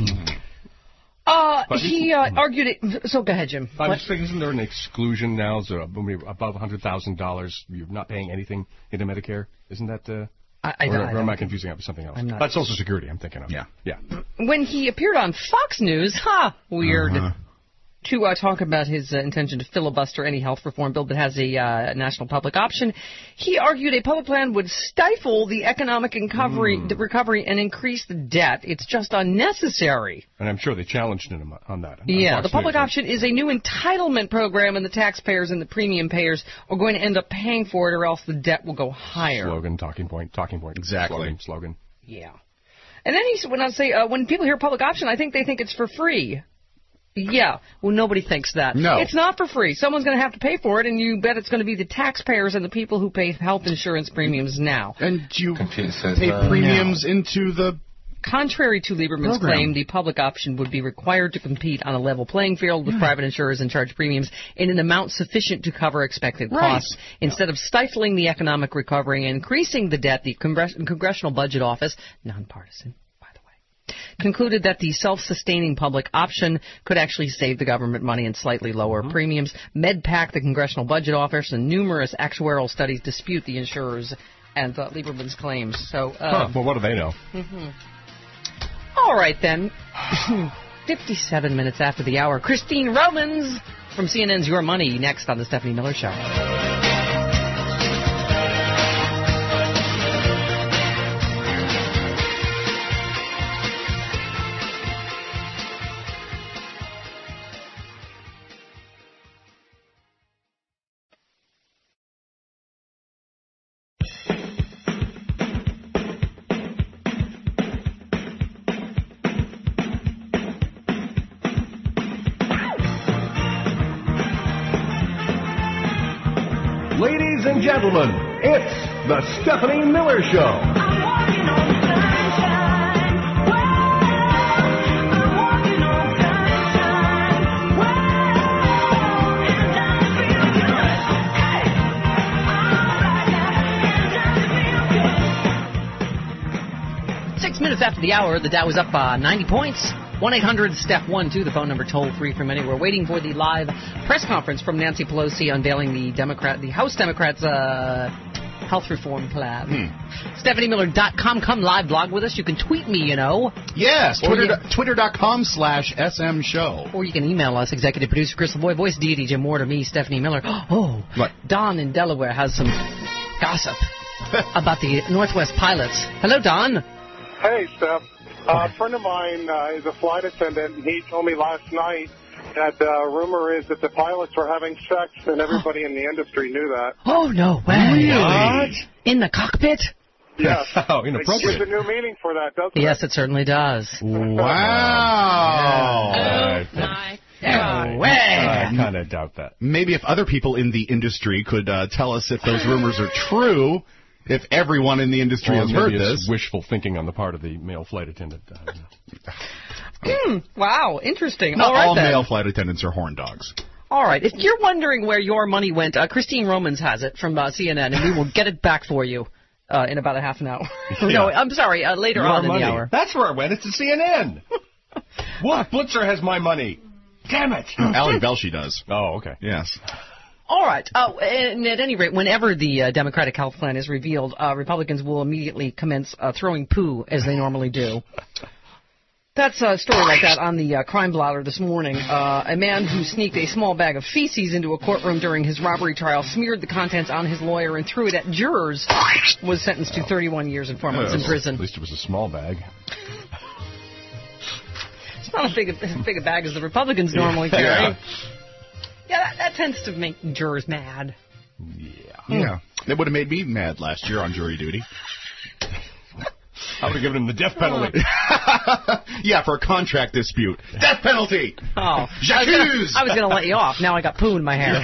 He argued it. So go ahead, Jim. Isn't there an exclusion now? So above $100,000, you're not paying anything into Medicare? Isn't that? Or am I confusing it with something else? That's Social Security I'm thinking of. Yeah. When he appeared on Fox News, weird. To talk about his intention to filibuster any health reform bill that has a national public option, he argued a public plan would stifle the economic recovery and increase the debt. It's just unnecessary. And I'm sure they challenged him on that. The public option is a new entitlement program, and the taxpayers and the premium payers are going to end up paying for it, or else the debt will go higher. Slogan, talking point. Exactly. Slogan. Yeah. And then he went on to say, when people hear public option, I think they think it's for free. Yeah, well, nobody thinks that. No. It's not for free. Someone's going to have to pay for it, and you bet it's going to be the taxpayers and the people who pay health insurance premiums now. And you pay premiums into the... Contrary to Lieberman's claim, the public option would be required to compete on a level playing field with private insurers and charge premiums in an amount sufficient to cover expected costs. Instead of stifling the economic recovery and increasing the debt, the Congressional Budget Office, nonpartisan, concluded that the self-sustaining public option could actually save the government money and slightly lower premiums. MedPAC, the Congressional Budget Office, and numerous actuarial studies dispute the insurers and Lieberman's claims. So, well, what do they know? All right, then. 57 minutes after the hour. Christine Romans from CNN's Your Money next on The Stephanie Miller Show. and gentlemen, it's the Stephanie Miller Show. 6 minutes after the hour, the Dow is up 90 points. 1-800-STEP-1-2, the phone number toll-free from anywhere. Waiting for the live press conference from Nancy Pelosi unveiling the House Democrats' health reform plan. StephanieMiller.com. Come live blog with us. You can tweet me, you know. Yes, Twitter.com/SM Show. Or you can email us, executive producer Chris LeBoy, voice deity Jim Moore, to me, Stephanie Miller. Oh, what? Don in Delaware has some gossip about the Northwest pilots. Hello, Don. Hey, Steph. A friend of mine is a flight attendant, and he told me last night that rumor is that the pilots were having sex, and everybody in the industry knew that. Oh, no way. Really? What? In the cockpit? Yes. Oh, inappropriate. There's a new meaning for that, doesn't it? Yes, it certainly does. Wow. No way. I kind of doubt that. Maybe if other people in the industry could tell us if those rumors are true. If everyone in the industry has heard this. Wishful thinking on the part of the male flight attendant. Wow, interesting. Not all then. male flight attendants are horn dogs. All right. If you're wondering where your money went, Christine Romans has it from CNN, and we will get it back for you in about a half an hour. Yeah. No, I'm sorry, later on in the hour. That's where it went. It's to CNN. Wolf Blitzer has my money. Damn it. Alan Velshi does. Oh, okay. Yes. All right. And at any rate, whenever the Democratic health plan is revealed, Republicans will immediately commence throwing poo, as they normally do. That's a story like that on the crime blotter this morning. A man who sneaked a small bag of feces into a courtroom during his robbery trial, smeared the contents on his lawyer, and threw it at jurors, was sentenced to 31 years and 4 months in prison. At least it was a small bag. It's not as big a bag as the Republicans normally carry. Yeah, that tends to make jurors mad. Yeah. That would have made me mad last year on jury duty. I would have given him the death penalty. Yeah, for a contract dispute. Death penalty! Oh. J'accuse! I was going to let you off. Now I got poo in my hair.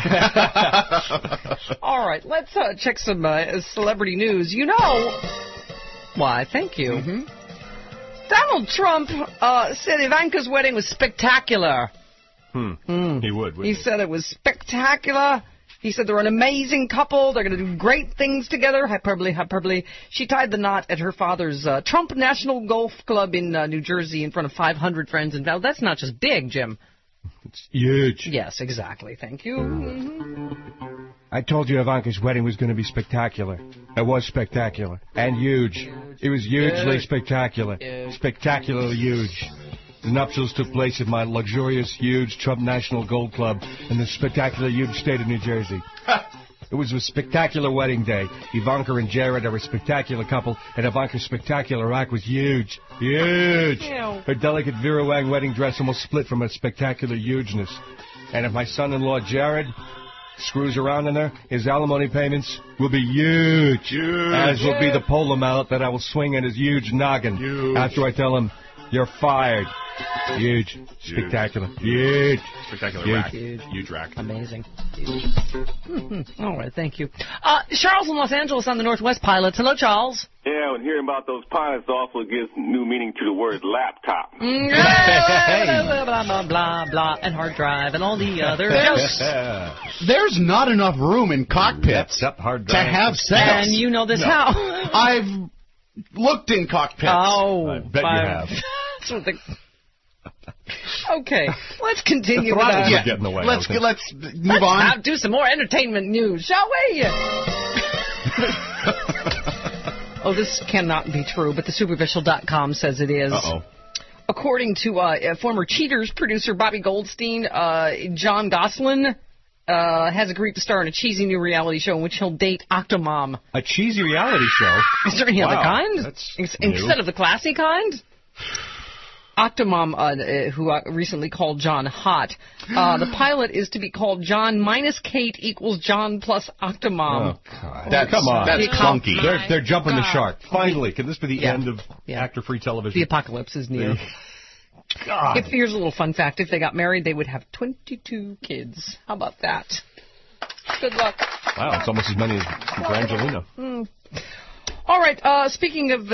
All right, let's check some celebrity news. You know... Why, thank you. Mm-hmm. Donald Trump said Ivanka's wedding was spectacular. He would. He said it was spectacular. He said they're an amazing couple. They're going to do great things together. Hyperbole, hyperbole. She tied the knot at her father's Trump National Golf Club in New Jersey in front of 500 friends. And that's not just big, Jim. It's huge. Yes, exactly. Thank you. Mm-hmm. I told you Ivanka's wedding was going to be spectacular. It was spectacular. And huge. It was hugely spectacular. Spectacularly huge. The nuptials took place at my luxurious, huge Trump National Gold Club in the spectacular, huge state of New Jersey. It was a spectacular wedding day. Ivanka and Jared are a spectacular couple, and Ivanka's spectacular act was huge. Huge! Ew. Her delicate Vera Wang wedding dress almost split from her spectacular hugeness. And if my son-in-law Jared screws around in her, his alimony payments will be huge. As will be the polo mallet that I will swing at his huge noggin after I tell him, "You're fired." Huge. Spectacular. Huge. Spectacular huge. rack. Huge rack. Amazing. All right, thank you. Charles in Los Angeles on the Northwest pilots. Hello, Charles. Yeah, when hearing about those pilots also gives new meaning to the word laptop. Blah, blah, blah, blah, and hard drive and all the other jokes. There's not enough room in cockpits hard to have sex. And you know this how? I've looked in cockpits. Oh, I bet you have. Okay, let's continue. Get in the way. Let's move on. Do some more entertainment news, shall we? Oh, this cannot be true, but the Superficial.com says it is. Uh-oh. According to former Cheaters producer Bobby Goldstein, John Gosselin has agreed to star in a cheesy new reality show in which he'll date Octomom. A cheesy reality show? Is there any other kind? Instead of the classy kind? Octomom, who recently called John hot. The pilot is to be called John minus Kate equals John plus Octomom. Oh, God. Come on. That's clunky. They're jumping the shark. Finally, can this be the end of actor-free television? The apocalypse is near. God. Here's a little fun fact. If they got married, they would have 22 kids. How about that? Good luck. Wow, it's almost as many as Brangelina. All right, speaking of...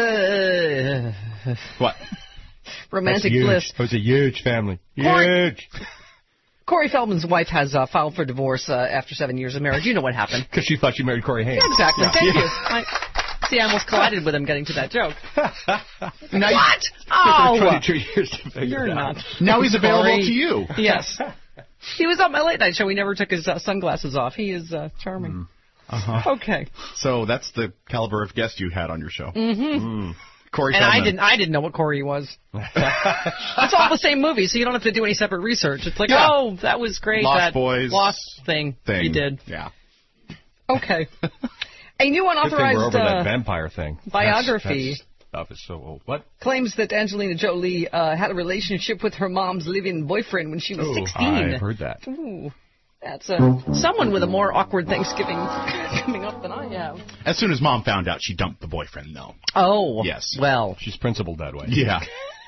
what? Romantic bliss. It was a huge family. Huge. Corey Feldman's wife has filed for divorce after 7 years of marriage. You know what happened. Because she thought she married Corey Haim. Yeah, exactly. Yeah. Thank you. See, I almost collided with him getting to that joke. What? Oh! 22 years to figure You're it out. not. Now he's available to you. Yes. He was on my late night show. He never took his sunglasses off. He is charming. Okay. So that's the caliber of guest you had on your show. Corey Feldman. I didn't know what Corey was. It's all the same movie, so you don't have to do any separate research. It's like, oh, that was great. Lost Boys. Lost thing. You did. Yeah. Okay. A new unauthorized we're over that vampire thing. Biography. That stuff is so old. What? Claims that Angelina Jolie had a relationship with her mom's live-in boyfriend when she was 16. I've heard that. Ooh. That's someone with a more awkward Thanksgiving coming up than I have. As soon as Mom found out, she dumped the boyfriend, though. Oh. Yes. Well. She's principled that way. Yeah.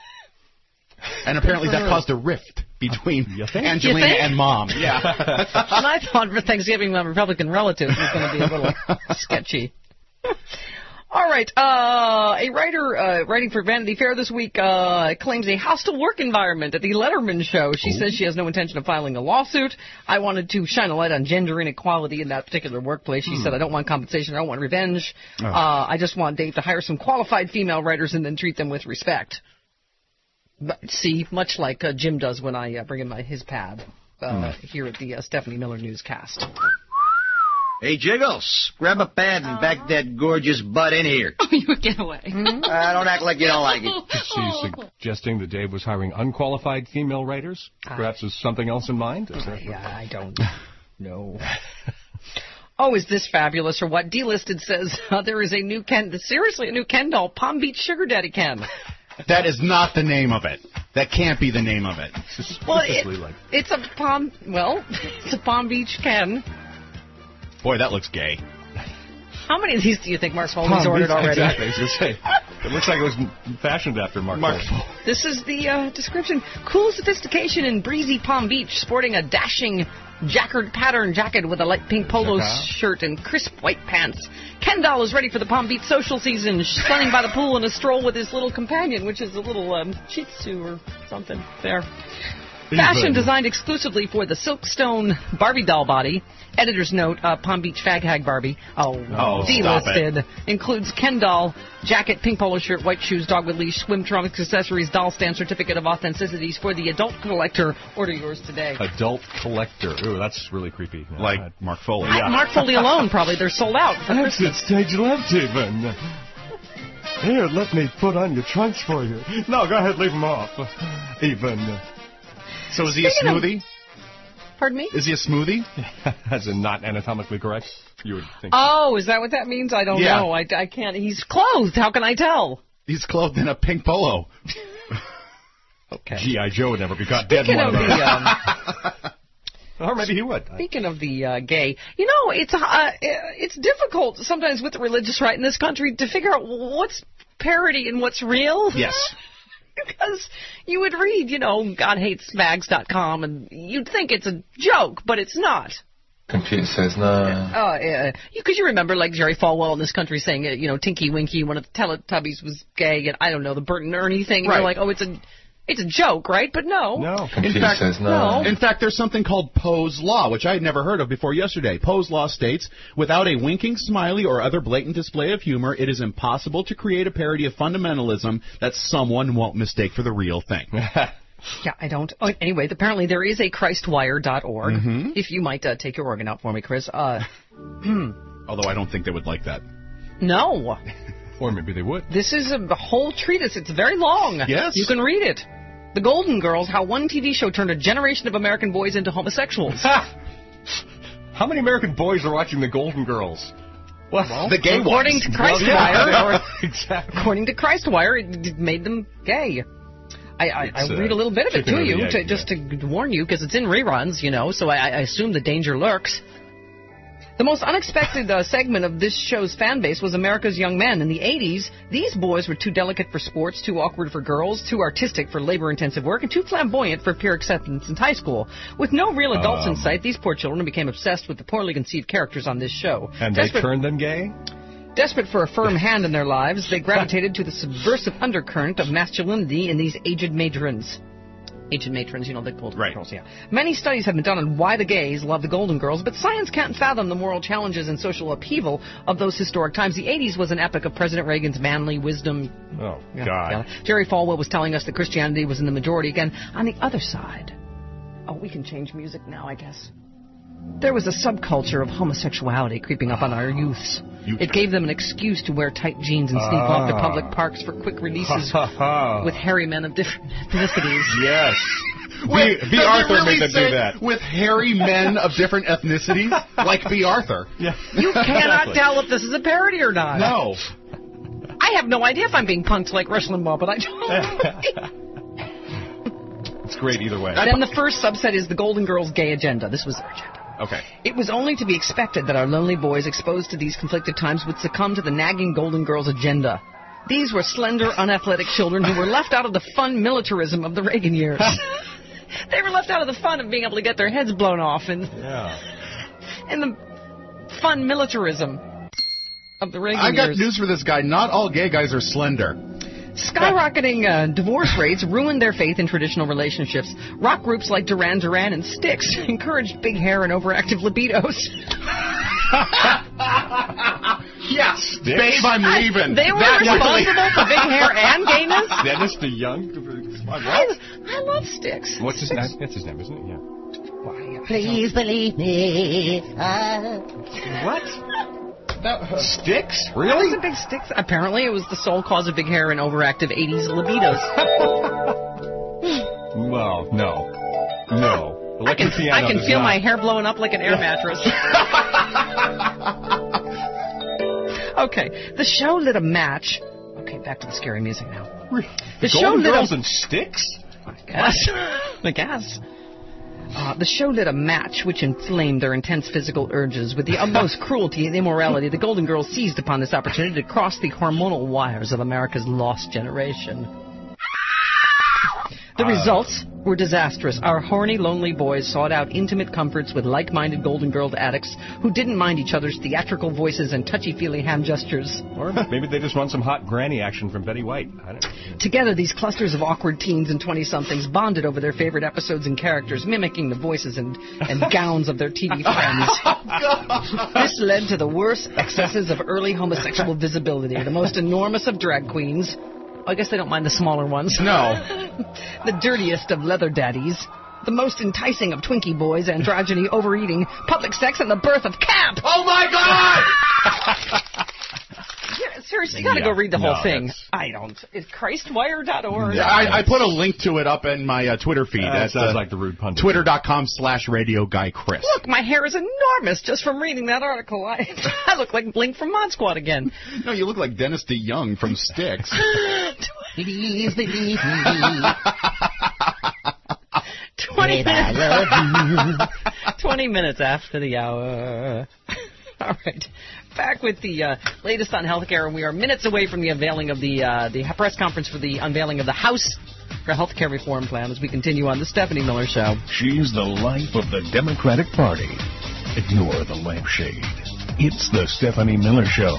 And apparently that caused a rift between Angelina and Mom. Yeah. And I thought for Thanksgiving my Republican relatives was going to be a little sketchy. All right. A writer writing for Vanity Fair this week claims a hostile work environment at the Letterman show. She says she has no intention of filing a lawsuit. I wanted to shine a light on gender inequality in that particular workplace. She said, I don't want compensation. I don't want revenge. I just want Dave to hire some qualified female writers and then treat them with respect. But, see, much like Jim does when I bring in his pad here at the Stephanie Miller Newscast. Hey, Jiggles, grab a pad and back that gorgeous butt in here. Oh, you would get away. Don't act like you don't like it. Is she suggesting that Dave was hiring unqualified female writers? Perhaps with something else in mind? I don't know. Oh, is this fabulous or what? Delisted says there is a new a new Ken doll, Palm Beach Sugar Daddy Ken. That is not the name of it. That can't be the name of it. Well, it's a Palm Beach Ken. Boy, that looks gay. How many of these do you think Mark Foley's ordered already? Exactly. I was going to say. It looks like it was fashioned after Mark Foley. This is the description. Cool sophistication in breezy Palm Beach, sporting a dashing jacquard pattern jacket with a light pink polo shirt and crisp white pants. Ken doll is ready for the Palm Beach social season, sunning by the pool in a stroll with his little companion, which is a little Shih Tzu or something there. Fashion designed exclusively for the Silkstone Barbie doll body. Editor's note, Palm Beach Fag Hag Barbie. Delisted. Includes Ken doll, jacket, pink polo shirt, white shoes, dog with leash, swim trunks, accessories, doll stand, certificate of authenticities for the adult collector. Order yours today. Adult collector. Ooh, that's really creepy. Like Mark Foley. Mark Foley alone, probably. They're sold out for Christmas. Stage left, even. Here, let me put on your trunks for you. No, go ahead, leave them off. Even. So is he a smoothie? Pardon me? Is he a smoothie? As in not anatomically correct? You would think. Oh, is that what that means? I don't know. I can't. He's clothed. How can I tell? He's clothed in a pink polo. Okay. G.I. Joe would never be caught dead. Or maybe he would. Speaking of the gay, it's difficult sometimes with the religious right in this country to figure out what's parody and what's real. Yes. Because you would read, GodHatesMags.com, and you'd think it's a joke, but it's not. Computer says no. Because you remember, like, Jerry Falwell in this country saying, Tinky Winky, one of the Teletubbies was gay, and I don't know, the Bert and Ernie thing, and you're like, oh, it's a joke, right? But no. No. Computer says no. In fact, there's something called Poe's Law, which I had never heard of before yesterday. Poe's Law states, without a winking smiley or other blatant display of humor, it is impossible to create a parody of fundamentalism that someone won't mistake for the real thing. Yeah, I don't. Oh, anyway, apparently there is a ChristWire.org. If you might take your organ out for me, Chris. Although I don't think they would like that. No. Or maybe they would. This is a whole treatise. It's very long. Yes. You can read it. The Golden Girls, How One TV Show Turned a Generation of American Boys into Homosexuals. How many American boys are watching The Golden Girls? Well, the gay according ones. To ChristWire, exactly. According to ChristWire, it made them gay. I read a little bit of it to you, just to warn you, because it's in reruns, so I assume the danger lurks. The most unexpected segment of this show's fan base was America's young men. In the 80s, these boys were too delicate for sports, too awkward for girls, too artistic for labor-intensive work, and too flamboyant for peer acceptance in high school. With no real adults in sight, these poor children became obsessed with the poorly conceived characters on this show. And they turned them gay? Desperate for a firm hand in their lives, they gravitated to the subversive undercurrent of masculinity in these aged matrons. Aged matrons, the Golden Girls, yeah. Many studies have been done on why the gays love the Golden Girls, but science can't fathom the moral challenges and social upheaval of those historic times. The 80s was an epoch of President Reagan's manly wisdom. Oh, God. Yeah. Jerry Falwell was telling us that Christianity was in the majority again. On the other side, we can change music now, I guess. There was a subculture of homosexuality creeping up on our youths. It gave them an excuse to wear tight jeans and sneak off to public parks for quick releases with hairy men of different ethnicities. Yes. B. Arthur made them do that. With hairy men of different ethnicities? Like B. Arthur. Yeah. You cannot tell if this is a parody or not. No. I have no idea if I'm being punked like Rush Limbaugh, but I don't. It's great either way. Then the first subset is the Golden Girls' gay agenda. This was their agenda. Okay. It was only to be expected that our lonely boys exposed to these conflicted times would succumb to the nagging Golden Girls agenda. These were slender, unathletic children who were left out of the fun militarism of the Reagan years. They were left out of the fun of being able to get their heads blown off and the fun militarism of the Reagan years. I got news for this guy. Not all gay guys are slender. Skyrocketing divorce rates ruined their faith in traditional relationships. Rock groups like Duran Duran and Styx encouraged big hair and overactive libidos. Yes, babe, I'm leaving. They were responsible for big hair and gayness? Dennis DeYoung? I love Styx. What's his name? That's his name, isn't it? Yeah. Please believe me. What? Styx? Really? That was a big Styx. Apparently, it was the sole cause of big hair and overactive 80s libidos. Well, no. I can feel my hair blowing up like an air mattress. Okay, the show lit a match. Okay, back to the scary music now. The Golden Girls and Styx? I guess. The show lit a match which inflamed their intense physical urges. With the utmost cruelty and immorality, the Golden Girls seized upon this opportunity to cross the hormonal wires of America's lost generation. The results were disastrous. Our horny, lonely boys sought out intimate comforts with like-minded Golden Girl addicts who didn't mind each other's theatrical voices and touchy-feely hand gestures. Or maybe they just want some hot granny action from Betty White. I don't know. Together, these clusters of awkward teens and 20-somethings bonded over their favorite episodes and characters, mimicking the voices and gowns of their TV friends. This led to the worst excesses of early homosexual visibility. The most enormous of drag queens. I guess they don't mind the smaller ones. No. The dirtiest of leather daddies. The most enticing of Twinkie boys, androgyny, overeating, public sex, and the birth of camp. Oh, my God! Seriously, you got to go read the whole thing. I don't. It's Christwire.org. Yeah, I put a link to it up in my Twitter feed. That sounds like the rude pundit. Twitter.com/RadioGuyChris. Look, my hair is enormous just from reading that article. I look like Blink from Mod Squad again. No, you look like Dennis DeYoung from Styx. Please believe me. 20 minutes after the hour. All right. Back with the latest on healthcare, and we are minutes away from the unveiling of the press conference for the unveiling of the House for Healthcare Reform Plan as we continue on the Stephanie Miller Show. She's the life of the Democratic Party. Ignore the lampshade. It's the Stephanie Miller Show.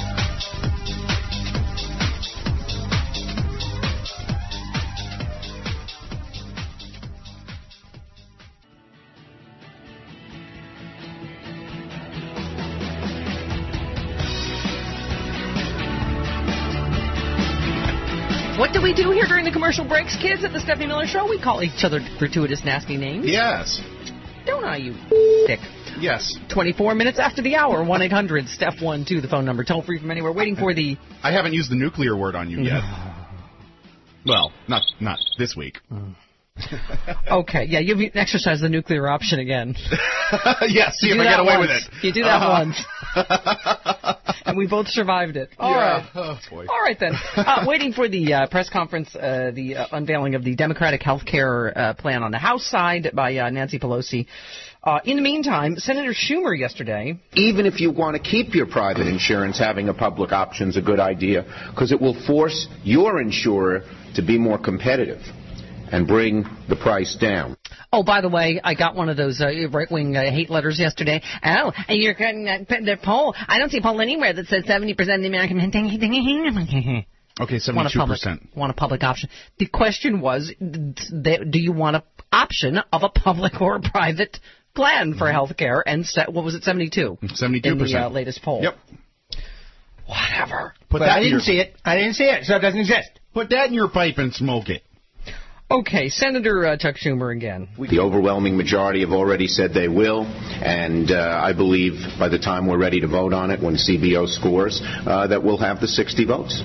What do we do here during the commercial breaks, kids, at the Stephanie Miller Show? We call each other gratuitous, nasty names. Yes. Don't I, you dick? Yes. 24 minutes after the hour, 1-800-STEPH12, the phone number. Toll free from anywhere, waiting for the... I haven't used the nuclear word on you yet. Well, not this week. Okay, yeah, you exercise the nuclear option again. Yeah, see if I get away with it. You do that once. And we both survived it. All right. Oh, boy. All right, then. Waiting for the press conference, the unveiling of the Democratic health care plan on the House side by Nancy Pelosi. In the meantime, Senator Schumer yesterday... Even if you want to keep your private insurance, having a public option is a good idea because it will force your insurer to be more competitive and bring the price down. Oh, by the way, I got one of those right-wing hate letters yesterday. Oh, you're cutting the poll. I don't see a poll anywhere that says 70% of the American... Okay, 72%. Want a public option. The question was, do you want an option of a public or a private plan for health care? And what was it, 72? 72%. In the latest poll. Yep. Whatever. I didn't see it. I didn't see it, so it doesn't exist. Put that in your pipe and smoke it. Okay, Senator Chuck Schumer again. The overwhelming majority have already said they will, and I believe by the time we're ready to vote on it, when CBO scores, that we'll have the 60 votes.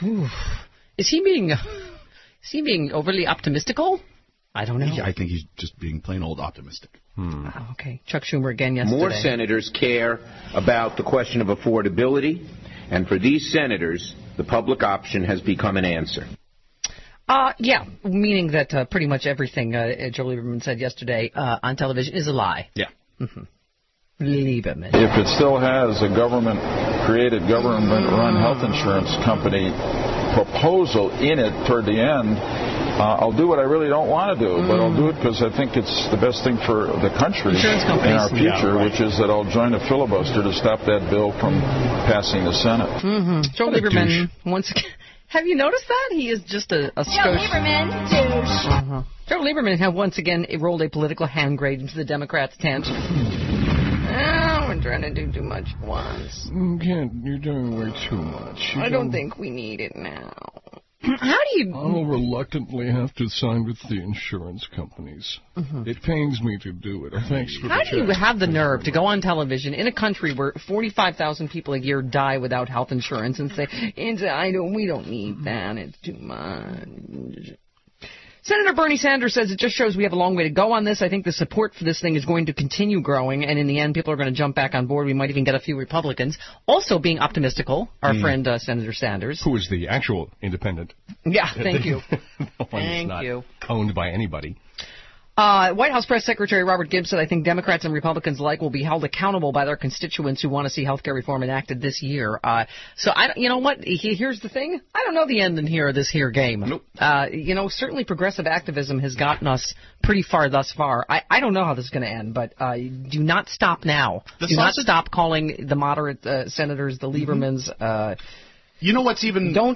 Is he being overly optimistical? I don't know. I think he's just being plain old optimistic. Okay, Chuck Schumer again yesterday. More senators care about the question of affordability, and for these senators, the public option has become an answer. Yeah, meaning that pretty much everything Joe Lieberman said yesterday on television is a lie. Yeah. Mm-hmm. Lieberman. If it still has a government-created, government-run health insurance company proposal in it toward the end, I'll do what I really don't want to do, but I'll do it because I think it's the best thing for the country and our future, which is that I'll join a filibuster to stop that bill from passing the Senate. Joe Lieberman, once again. Have you noticed that? He is just a Joe Lieberman, douche. Joe Lieberman has once again rolled a political hand grenade into the Democrats' tent. We're trying to do too much at once. You're doing way too much. I don't think we need it now. How do you... I'll reluctantly have to sign with the insurance companies. It pains me to do it. Thanks for How do you have the nerve to go on television in a country where 45,000 people a year die without health insurance and say, we don't need that, it's too much. Senator Bernie Sanders says it just shows we have a long way to go on this. I think the support for this thing is going to continue growing, and in the end, people are going to jump back on board. We might even get a few Republicans. Also being optimistical, our friend Senator Sanders. Who is the actual independent. Yeah, thank you. Thank you. Owned by anybody. White House Press Secretary Robert Gibbs said, I think Democrats and Republicans alike will be held accountable by their constituents who want to see health care reform enacted this year. You know what? Here's the thing. I don't know the end in here of this here game. Nope. Certainly progressive activism has gotten us pretty far thus far. I don't know how this is going to end, but do not stop now. Do not stop calling the moderate senators, the Liebermans, You know what's even don't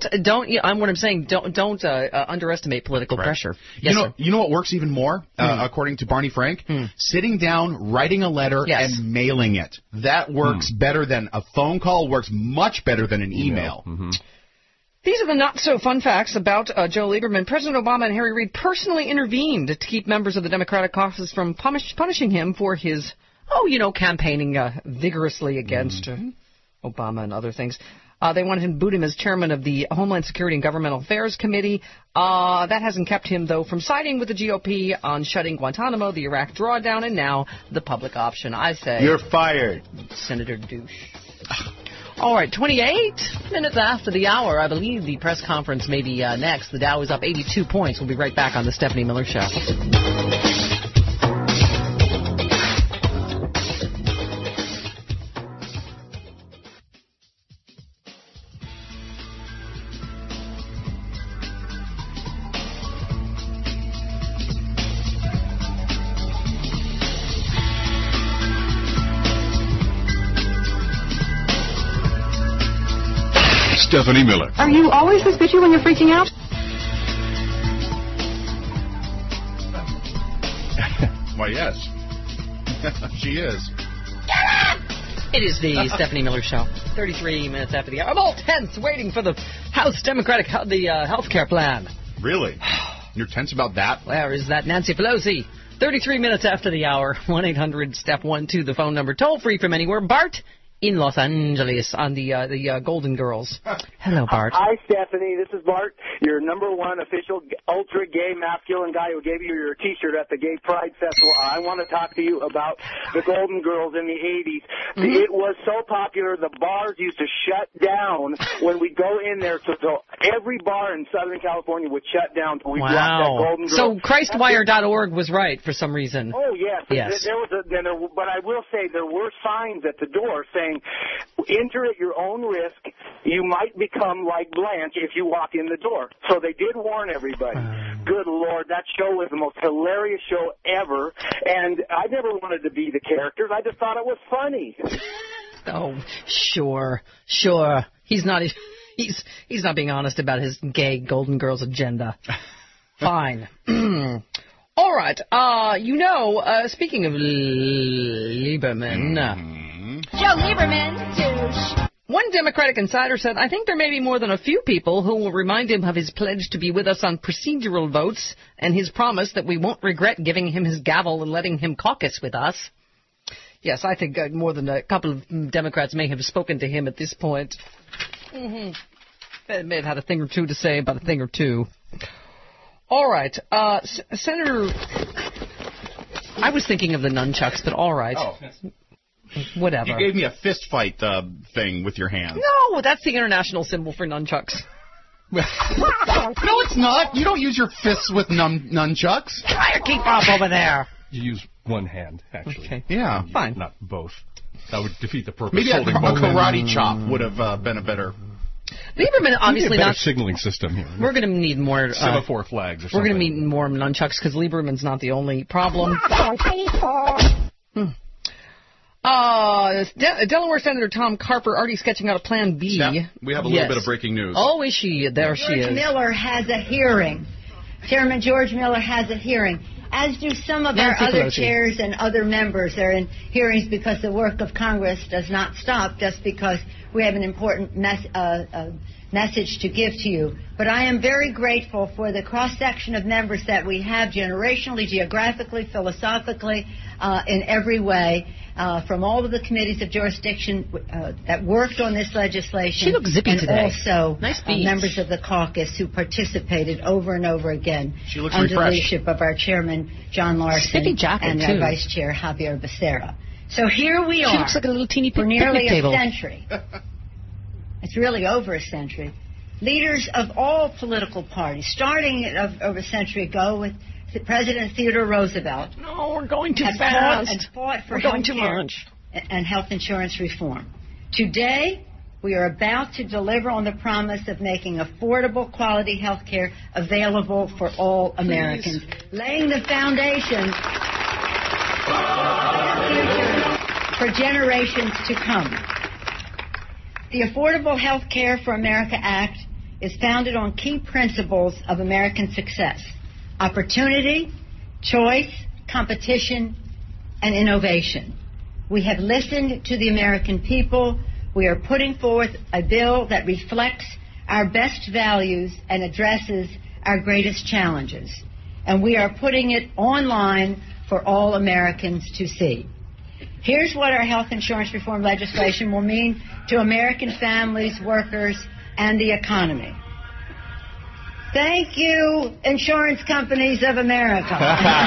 underestimate political pressure. Yes, you know what works even more, according to Barney Frank? Sitting down, writing a letter, and mailing it. That works better than a phone call. Works much better than an email. These are the not-so-fun facts about Joe Lieberman. President Obama and Harry Reid personally intervened to keep members of the Democratic caucus from punishing him for his, campaigning vigorously against Obama and other things. They wanted him to boot him as chairman of the Homeland Security and Governmental Affairs Committee. That hasn't kept him, though, from siding with the GOP on shutting Guantanamo, the Iraq drawdown, and now the public option. I say... You're fired. Senator Douche. All right, 28 minutes after the hour. I believe the press conference may be next. The Dow is up 82 points. We'll be right back on the Stephanie Miller Show. Stephanie Miller. Are you always this bitchy when you're freaking out? Why, yes. She is. It is the Stephanie Miller Show. 33 minutes after the hour. I'm all tense waiting for the House Democratic health care plan. Really? You're tense about that? Where is that Nancy Pelosi? 33 minutes after the hour. 1-800-STEP-12, the phone number. Toll free from anywhere. Bart in Los Angeles on the Golden Girls. Hello, Bart. Hi, Stephanie. This is Bart, your #1 official ultra-gay masculine guy who gave you your T-shirt at the Gay Pride Festival. I want to talk to you about the Golden Girls in the 80s. Mm-hmm. It was so popular, the bars used to shut down when we go in there. So every bar in Southern California would shut down until we dropped that Golden Girl. So Christwire.org was right for some reason. Oh, yes. But I will say there were signs at the door saying, enter at your own risk. You might become like Blanche if you walk in the door. So they did warn everybody. Good Lord, that show was the most hilarious show ever. And I never wanted to be the characters. I just thought it was funny. Oh, sure. He's not being honest about his gay Golden Girls agenda. Fine. All right. Speaking of Lieberman. Joe Lieberman, douche. One Democratic insider said, I think there may be more than a few people who will remind him of his pledge to be with us on procedural votes and his promise that we won't regret giving him his gavel and letting him caucus with us. Yes, I think more than a couple of Democrats may have spoken to him at this point. Mm-hmm. They may have had a thing or two to say about a thing or two. All right. Senator, I was thinking of the nunchucks, but all right. Oh. Whatever. You gave me a fist fight thing with your hand. No, that's the international symbol for nunchucks. No, it's not. You don't use your fists with nunchucks. Try to keep up over there. You use one hand, actually. Okay. Yeah. Fine. Not both. That would defeat the purpose. Maybe a karate chop would have been a better... Lieberman obviously not signaling system here. We're going to need more semaphore flags. Or we're going to need more nunchucks because Lieberman's not the only problem. Delaware Senator Tom Carper already sketching out a Plan B. Yeah, we have a little bit of breaking news. Oh, is she? There she is. George Miller has a hearing. Chairman George Miller has a hearing, as do some of our other chairs and other members. They're in hearings because the work of Congress does not stop just because we have an important message to give to you. But I am very grateful for the cross-section of members that we have generationally, geographically, philosophically, in every way, from all of the committees of jurisdiction that worked on this legislation. She looks zippy and today. Also nice members of the caucus who participated over and over again under the leadership of our chairman, John Larson, and our vice chair, Javier Becerra. So here we are. She looks like a little teeny for nearly table. A century. It's really over a century. Leaders of all political parties, starting over a century ago with President Theodore Roosevelt. No, we're going too fast. Fought for we're going too much. And health insurance reform. Today, we are about to deliver on the promise of making affordable, quality health care available for all Americans, laying the foundation for generations to come. The Affordable Health Care for America Act is founded on key principles of American success: opportunity, choice, competition, and innovation. We have listened to the American people. We are putting forth a bill that reflects our best values and addresses our greatest challenges. And we are putting it online for all Americans to see. Here's what our health insurance reform legislation will mean to American families, workers, and the economy. Thank you, insurance companies of America.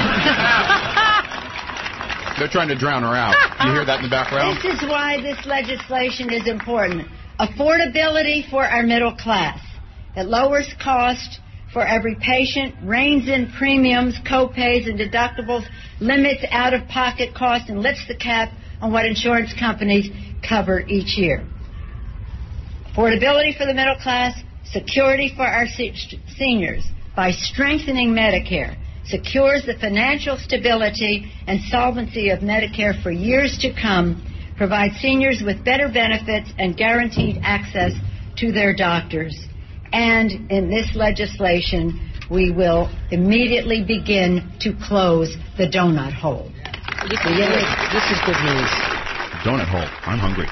They're trying to drown her out. You hear that in the background? This is why this legislation is important. Affordability for our middle class. It lowers cost for every patient, reins in premiums, co-pays, and deductibles, limits out-of-pocket costs, and lifts the cap on what insurance companies cover each year. Affordability for the middle class, security for our seniors by strengthening Medicare, secures the financial stability and solvency of Medicare for years to come, provides seniors with better benefits and guaranteed access to their doctors. And in this legislation, we will immediately begin to close the donut hole. This is good news. Donut hole. I'm hungry.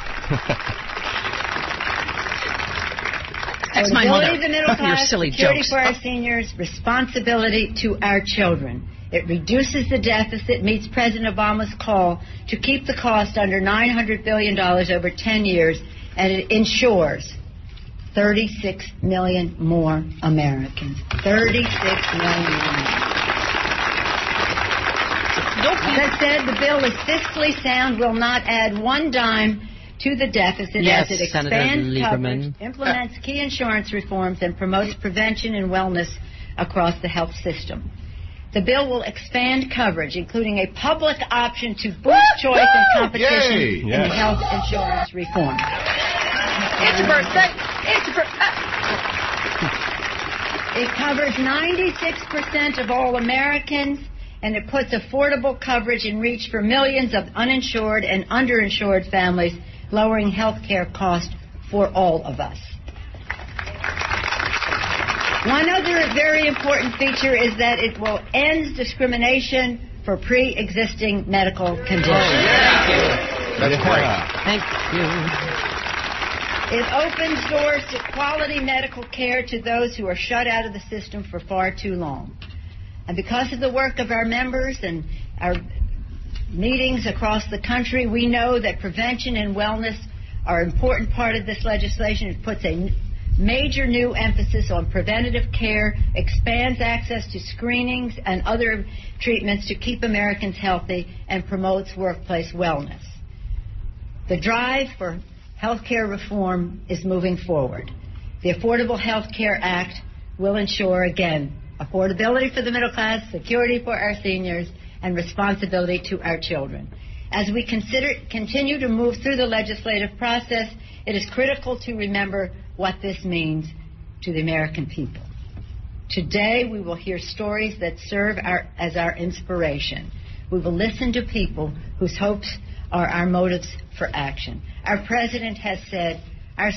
That's my mother. The middle class, Your silly security jokes. for our seniors, responsibility to our children. It reduces the deficit, meets President Obama's call to keep the cost under $900 billion over 10 years, and it ensures 36 million more Americans. 36 million more Americans. As I said, the bill is fiscally sound, will not add one dime to the deficit as it expands coverage, implements key insurance reforms, and promotes prevention and wellness across the health system. The bill will expand coverage, including a public option to boost choice and competition in health insurance reform. It's your birthday. It's your birthday. It covers 96% of all Americans, and it puts affordable coverage in reach for millions of uninsured and underinsured families, lowering health care costs for all of us. One other very important feature is that it will end discrimination for pre-existing medical conditions. That's great. Thank you. It opens doors to quality medical care to those who are shut out of the system for far too long. And because of the work of our members and our meetings across the country, we know that prevention and wellness are an important part of this legislation. It puts a major new emphasis on preventative care, expands access to screenings and other treatments to keep Americans healthy, and promotes workplace wellness. The drive for health care reform is moving forward. The Affordable Health Care Act will ensure, again, affordability for the middle class, security for our seniors, and responsibility to our children. As we continue to move through the legislative process, it is critical to remember what this means to the American people. Today, we will hear stories that serve as our inspiration. We will listen to people whose hopes are our motives for action. Our president has said our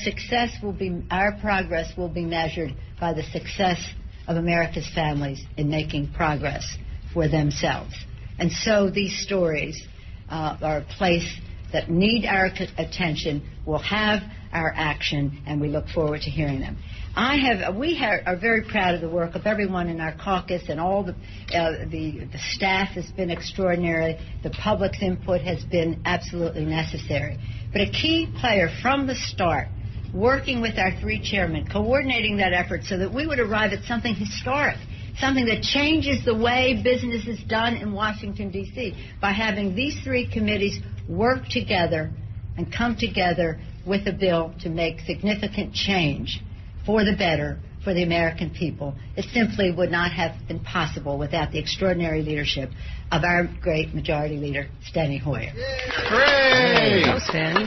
progress will be measured by the success of America's families in making progress for themselves. And so these stories are a place that need our attention, will have our action, and we look forward to hearing them. We are very proud of the work of everyone in our caucus, and all the staff has been extraordinary. The public's input has been absolutely necessary. But a key player from the start, working with our three chairmen, coordinating that effort so that we would arrive at something historic, something that changes the way business is done in Washington, D.C., by having these three committees work together and come together with a bill to make significant change for the better for the American people. It simply would not have been possible without the extraordinary leadership of our great Majority Leader, Steny Hoyer. Hooray! Go, Steny.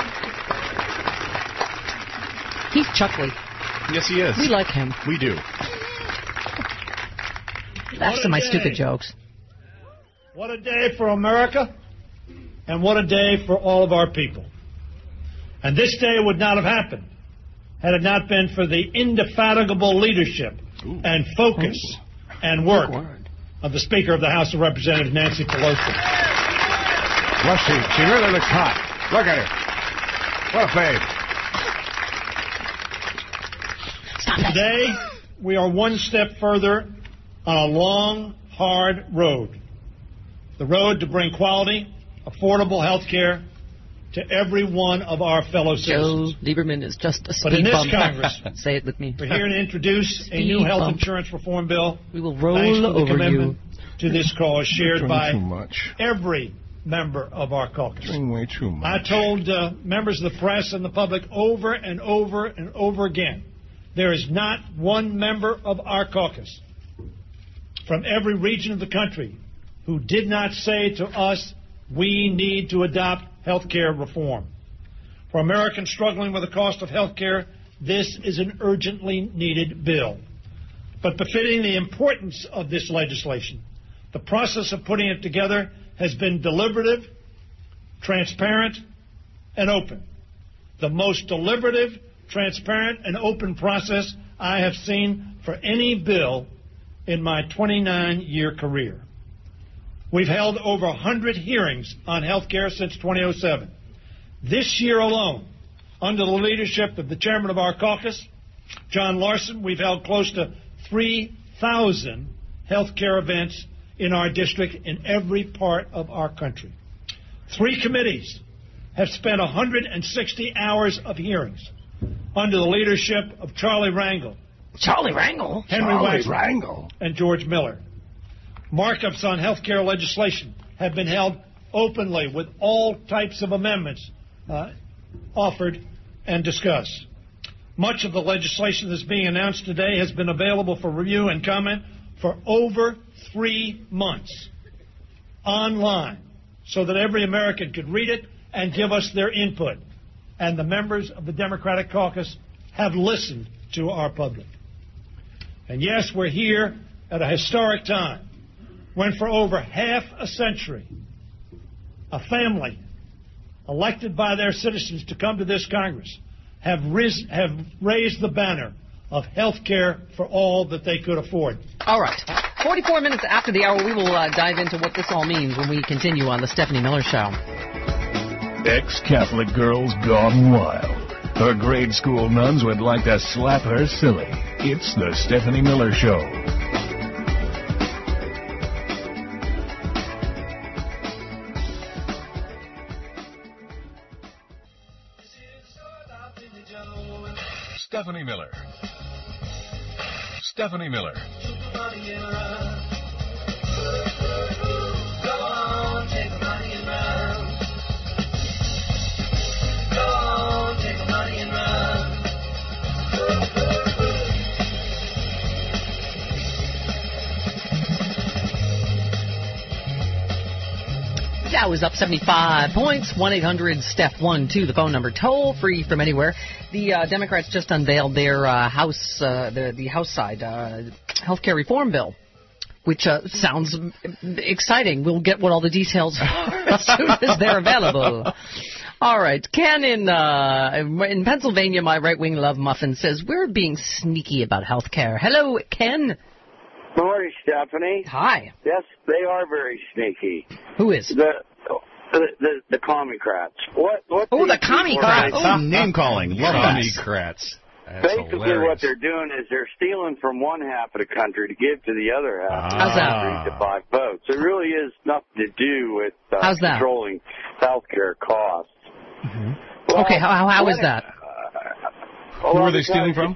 He's chuckly. Yes, he is. We like him. We do. Laughs at my stupid jokes. What a day for America, and what a day for all of our people. And this day would not have happened had it not been for the indefatigable leadership and focus and work of the Speaker of the House of Representatives, Nancy Pelosi. Well, she really looks hot. Look at her. What a babe. Today, we are one step further on a long, hard road. The road to bring quality, affordable health care to every one of our fellow citizens. Joe Lieberman is just a speed But in this bump. Congress, say it with me. We're here to introduce a new health insurance reform bill. We will roll over commitment to this cause shared by too much. every member of our caucus. Doing way too much. I told members of the press and the public over and over and over again, there is not one member of our caucus from every region of the country who did not say to us, we need to adopt health care reform. For Americans struggling with the cost of health care, this is an urgently needed bill. But befitting the importance of this legislation, the process of putting it together has been deliberative, transparent, and open. The most deliberative, transparent, and open process I have seen for any bill in my 29-year career. We've held over 100 hearings on health care since 2007. This year alone, under the leadership of the chairman of our caucus, John Larson, we've held close to 3,000 health care events in our district in every part of our country. 3 committees have spent 160 hours of hearings under the leadership of Charlie Rangel. Charlie Rangel? Henry Waxman and George Miller. Markups on health care legislation have been held openly with all types of amendments offered and discussed. Much of the legislation that's being announced today has been available for review and comment for over 3 months online so that every American could read it and give us their input. And the members of the Democratic caucus have listened to our public. And yes, we're here at a historic time when for over half a century, a family elected by their citizens to come to this Congress have raised the banner of health care for all that they could afford. All right. 44 minutes after the hour, we will dive into what this all means when we continue on the Stephanie Miller Show. Ex-Catholic girls gone wild. Her grade school nuns would like to slap her silly. It's the Stephanie Miller Show. Stephanie Miller. Stephanie Miller. Dow is up 75 points. 1-800-STEPH-12, the phone number, toll free from anywhere. The Democrats just unveiled their House, the House side healthcare reform bill, which sounds exciting. We'll get what all the details are as soon as they're available. All right, Ken in Pennsylvania, my right-wing love muffin says we're being sneaky about healthcare. Hello, Ken. Good morning, Stephanie. Hi. Yes, they are very sneaky. Who is? The Commie-crats. What the Commie-crats. Oh, name calling. Love Commie-crats. Basically, hilarious. What they're doing is they're stealing from one half of the country to give to the other half. How's that? To buy votes. It really is nothing to do with controlling health care costs. Mm-hmm. Well, okay, how is that? Who are they stealing from?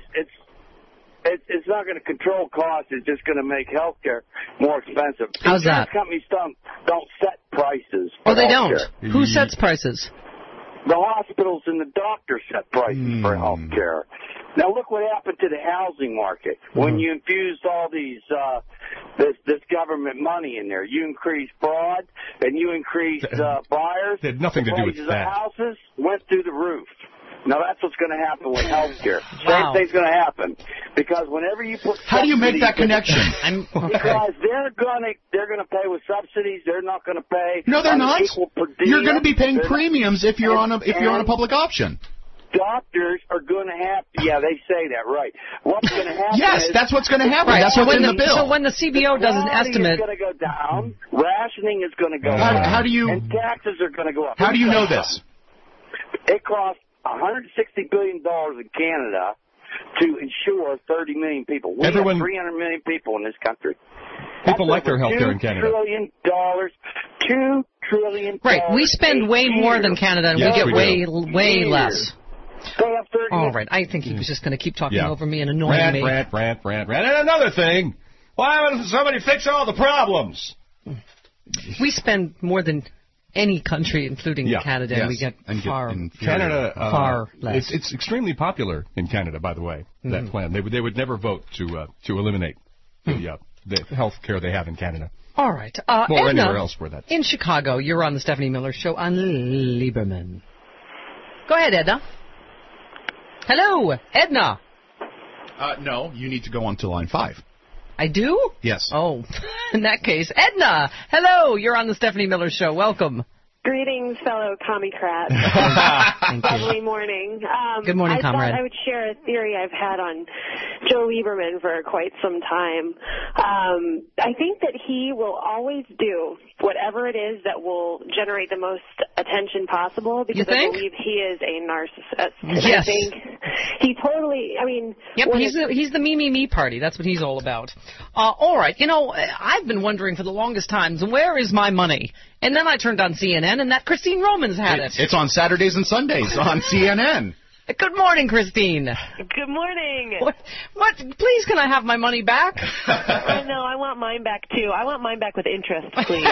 It's not going to control costs. It's just going to make health care more expensive. How's that? Companies don't set prices. Oh, they don't? Who sets prices? The hospitals and the doctors set prices for health care. Now, look what happened to the housing market. When you infused all these this government money in there, you increased fraud and you increased buyers. It had nothing to do with that. The houses went through the roof. Now, that's what's going to happen with health care. Same thing's going to happen. Because whenever you put... How do you make that connection? Because they're going to pay with subsidies. They're not going to pay... No, they're not. You're going to be paying premiums if you're on a public option. Doctors are going to have to... Yeah, they say that, right. What's going to happen Yes, that's what's going to happen. Right. That's what's in the bill. So when the CBO does an estimate... is going to go down. Rationing is going to go up. How do you... And taxes are going to go up. How do you know this? It costs $160 billion in Canada to insure 30 million people. We have 300 million people in this country. People like their health care in Canada. $2 trillion. Right. We spend way more than Canada, and we get way less. They have 30 All right. I think he was just going to keep talking over me and annoying me. Rant. And another thing, why doesn't somebody fix all the problems? We spend more than any country, including Canada, and we get far less. It's extremely popular in Canada, by the way, that plan. They would never vote to eliminate the health care they have in Canada. All right. Or Edna, anywhere else where that's... In Chicago, you're on the Stephanie Miller Show on Lieberman. Go ahead, Edna. Hello, Edna. No, you need to go on to line 5. I do? Yes. Oh, in that case, Edna, hello, you're on the Stephanie Miller Show. Welcome. Greetings, fellow commie-crats. Thank you. Lovely morning. Good morning, comrade. I thought I would share a theory I've had on Joe Lieberman for quite some time. I think that he will always do whatever it is that will generate the most attention possible, because I believe he is a narcissist. Yes. I think he totally, I mean... Yep, he's the me party. That's what he's all about. All right, I've been wondering for the longest time, where is my money? And then I turned on CNN, and that Christine Romans had it. It's on Saturdays and Sundays on CNN. Good morning, Christine. Good morning. What? Please, can I have my money back? I know. I want mine back, too. I want mine back with interest, please.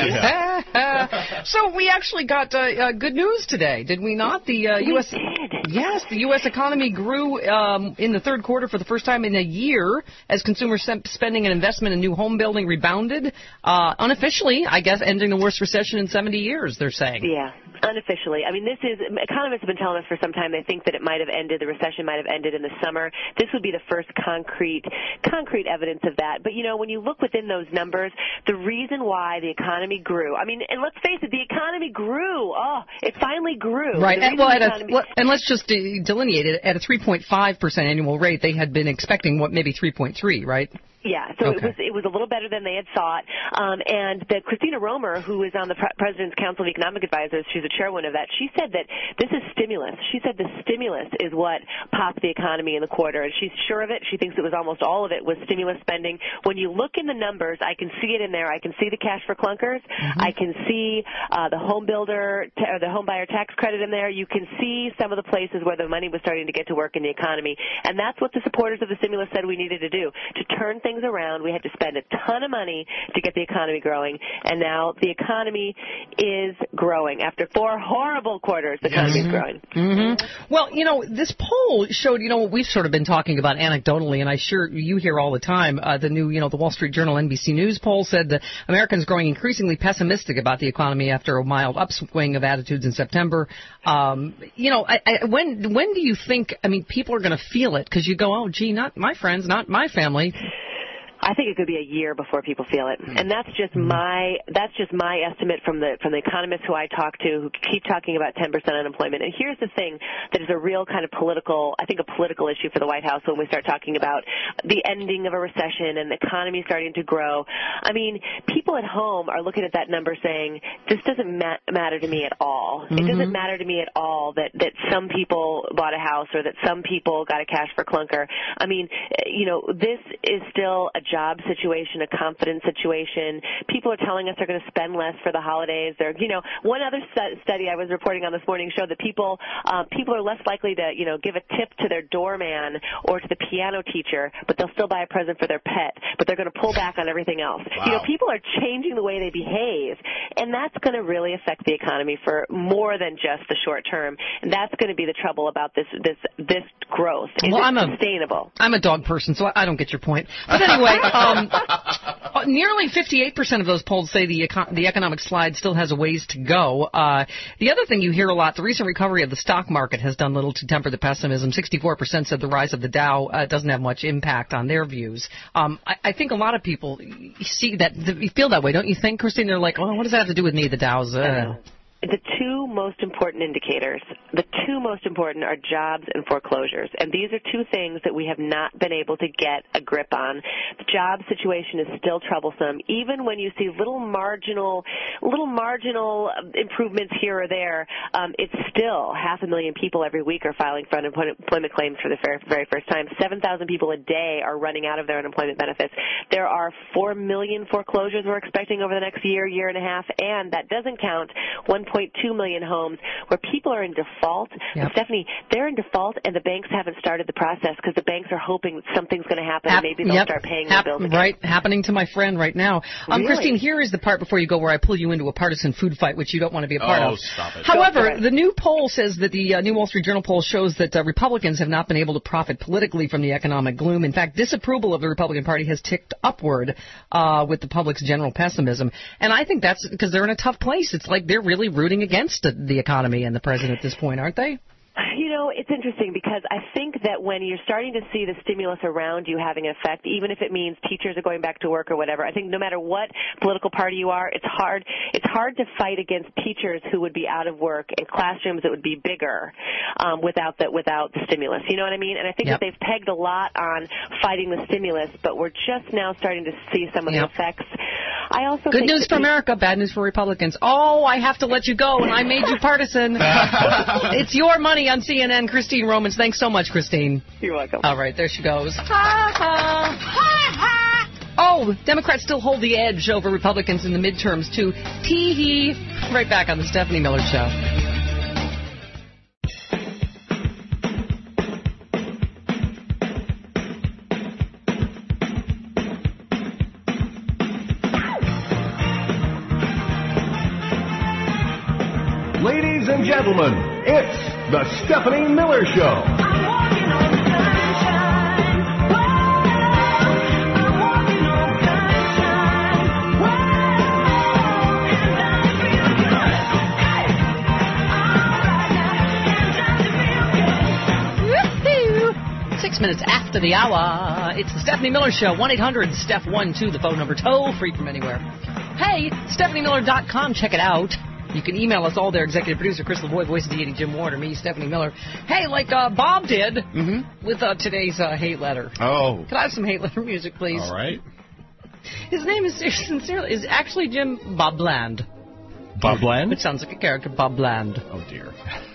So we actually got good news today, did we not? The U.S. did. Yes, the U.S. economy grew in the third quarter for the first time in a year as consumer spending and investment in new home building rebounded. Unofficially, I guess, ending the worst recession in 70 years, they're saying. Yeah, unofficially. I mean, economists have been telling us for some time they think that the recession might have ended in the summer. This would be the first concrete evidence of that. But, when you look within those numbers, the reason why the economy grew, I mean, and let's face it, the economy grew. Oh, it finally grew. Right. And let's just delineate it. At a 3.5% annual rate, they had been expecting, maybe 3.3, right? Yeah, so okay. It was a little better than they had thought. And the Christina Romer, who is on the President's Council of Economic Advisors, she's a chairwoman of that, she said that this is stimulus. She said the stimulus is what popped the economy in the quarter, and she's sure of it. She thinks it was almost all of it was stimulus spending. When you look in the numbers, I can see it in there. I can see the cash for clunkers. Mm-hmm. I can see the home builder or the home buyer tax credit in there. You can see some of the places where the money was starting to get to work in the economy, and that's what the supporters of the stimulus said we needed to do to turn things around. We had to spend a ton of money to get the economy growing, and now the economy is growing. After 4 horrible quarters, the economy is growing. Mm-hmm. Well, this poll showed, what we've sort of been talking about anecdotally, and I'm sure you hear all the time, the new, the Wall Street Journal NBC News poll said that Americans growing increasingly pessimistic about the economy after a mild upswing of attitudes in September. When do you think, people are going to feel it? Because you go, oh, gee, not my friends, not my family. I think it could be a year before people feel it, and that's just my estimate from the economists who I talk to, who keep talking about 10% unemployment. And here's the thing that is a real kind of political issue for the White House when we start talking about the ending of a recession and the economy starting to grow. I mean, people at home are looking at that number saying, this doesn't matter to me at all. Mm-hmm. It doesn't matter to me at all that some people bought a house or that some people got a cash for clunker. I mean, this is still a job situation, a confidence situation. People are telling us they're going to spend less for the holidays. One other study I was reporting on this morning showed that people are less likely to, give a tip to their doorman or to the piano teacher, but they'll still buy a present for their pet, but they're going to pull back on everything else. Wow. People are changing the way they behave, and that's going to really affect the economy for more than just the short term. And that's going to be the trouble about this growth. Is it sustainable? I'm a dog person, so I don't get your point. But anyway, nearly 58% of those polls say the economic slide still has a ways to go. The other thing you hear a lot, the recent recovery of the stock market has done little to temper the pessimism. 64% said the rise of the Dow doesn't have much impact on their views. I think a lot of people feel that way, don't you think, Christine? They're like, what does that have to do with me, the Dow's? The two most important indicators, are jobs and foreclosures. And these are two things that we have not been able to get a grip on. The job situation is still troublesome. Even when you see little marginal improvements here or there, it's still 500,000 people every week are filing for unemployment claims for the very first time. 7,000 people a day are running out of their unemployment benefits. There are 4 million foreclosures we're expecting over the next year and a half, and that doesn't count 1.2 million homes where people are in default. Yep. Stephanie, they're in default, and the banks haven't started the process because the banks are hoping something's going to happen and maybe they'll start paying their bills again. Right, happening to my friend right now. Really? Christine, here is the part before you go where I pull you into a partisan food fight, which you don't want to be a part of. Oh, stop it. However, the new poll says that the new Wall Street Journal poll shows that Republicans have not been able to profit politically from the economic gloom. In fact, disapproval of the Republican Party has ticked upward with the public's general pessimism. And I think that's because they're in a tough place. It's like they're really rooting against the economy and the president at this point, aren't they? It's interesting because I think that when you're starting to see the stimulus around you having an effect, even if it means teachers are going back to work or whatever, I think no matter what political party you are, it's hard to fight against teachers who would be out of work and classrooms that would be bigger without the stimulus. You know what I mean? And I think that they've pegged a lot on fighting the stimulus, but we're just now starting to see some of the effects. I also Good news for America, bad news for Republicans. Oh, I have to let you go, and I made you partisan. It's your money on CNN. Christine Romans. Thanks so much, Christine. You're welcome. All right, there she goes. Ha, ha. Ha, ha. Oh, Democrats still hold the edge over Republicans in the midterms, too. Tee-hee. Right back on the Stephanie Miller Show. Ladies and gentlemen, it's the Stephanie Miller Show. 6 minutes after the hour, it's the Stephanie Miller Show. 1-800-STEPH-12, the phone number, toll free from anywhere. Hey, StephanieMiller.com, check it out. You can email us all there, executive producer Chris LaVoy, voice of deity Jim Ward, or me, Stephanie Miller. Hey, like Bob did with today's hate letter. Oh. Can I have some hate letter music, please? All right. His name is actually Jim Bob Bland. Bob Bland? Which sounds like a character, Bob Bland. Oh, dear.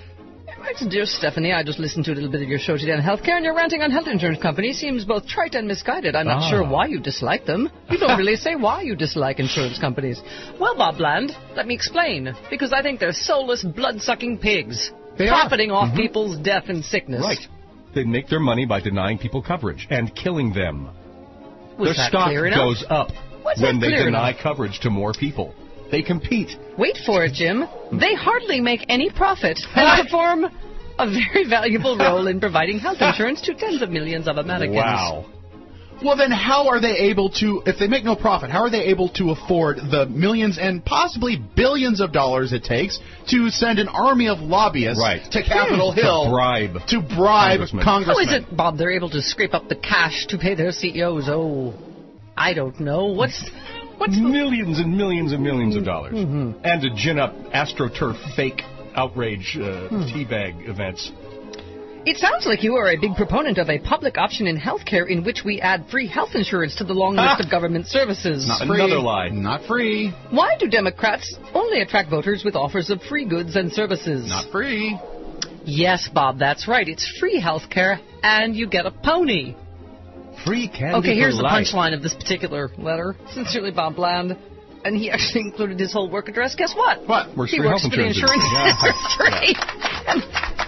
Dear Stephanie, I just listened to a little bit of your show today on healthcare, and your ranting on health insurance companies seems both trite and misguided. I'm not sure why you dislike them. You don't really say why you dislike insurance companies. Well, Bob Bland, let me explain. Because I think they're soulless, blood-sucking pigs. Profiting off people's death and sickness. Right. They make their money by denying people coverage and killing them. Was their stock goes up when they deny coverage to more people. They compete. Wait for it, Jim. They hardly make any profit and perform a very valuable role in providing health insurance to tens of millions of Americans. Wow. Well, then how are they able to, if they make no profit, how are they able to afford the millions and possibly billions of dollars it takes to send an army of lobbyists to Capitol Hill to bribe congressmen? How is it, Bob, they're able to scrape up the cash to pay their CEOs? Oh, I don't know. What's millions and millions and millions of dollars. And to gin up AstroTurf fake outrage teabag events. It sounds like you are a big proponent of a public option in healthcare in which we add free health insurance to the long list of government services. Not free. Another lie. Not free. Why do Democrats only attract voters with offers of free goods and services? Not free. Yes, Bob, that's right. It's free healthcare, and you get a pony. Free candy. Okay, here's the punchline of this particular letter. Sincerely, Bob Bland. And he actually included his whole work address. Guess what? What? He works for the insurance industry. And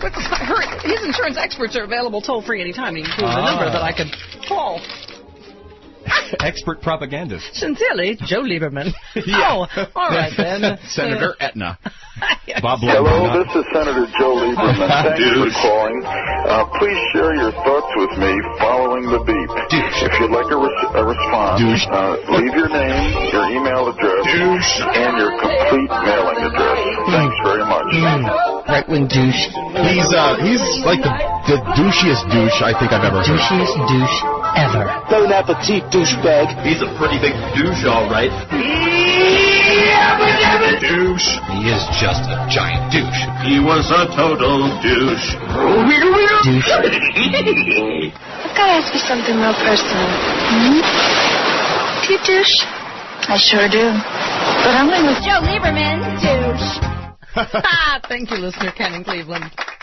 his insurance experts are available toll-free anytime. He includes a number that I could call. Expert propagandist. Sincerely, Joe Lieberman. Oh, all right then. Senator Aetna. Bob Bland. Hello, this is Senator Joe Lieberman. Thank you for calling. Please share your thoughts with me following the beep. If you'd like a response, leave your name, your email address, and your complete mailing address. Thanks very much. Right-wing douche. He's like the douchiest douche I think I've ever heard. Douchiest douche ever. Bon appetit, douchebag. He's a pretty big douche, all right. Douche. He is just a giant douche. He was a total douche. Douche. I've got to ask you something real personal. Do you douche? I sure do. But I'm going with Joe Lieberman, douche. Thank you, listener Ken in Cleveland.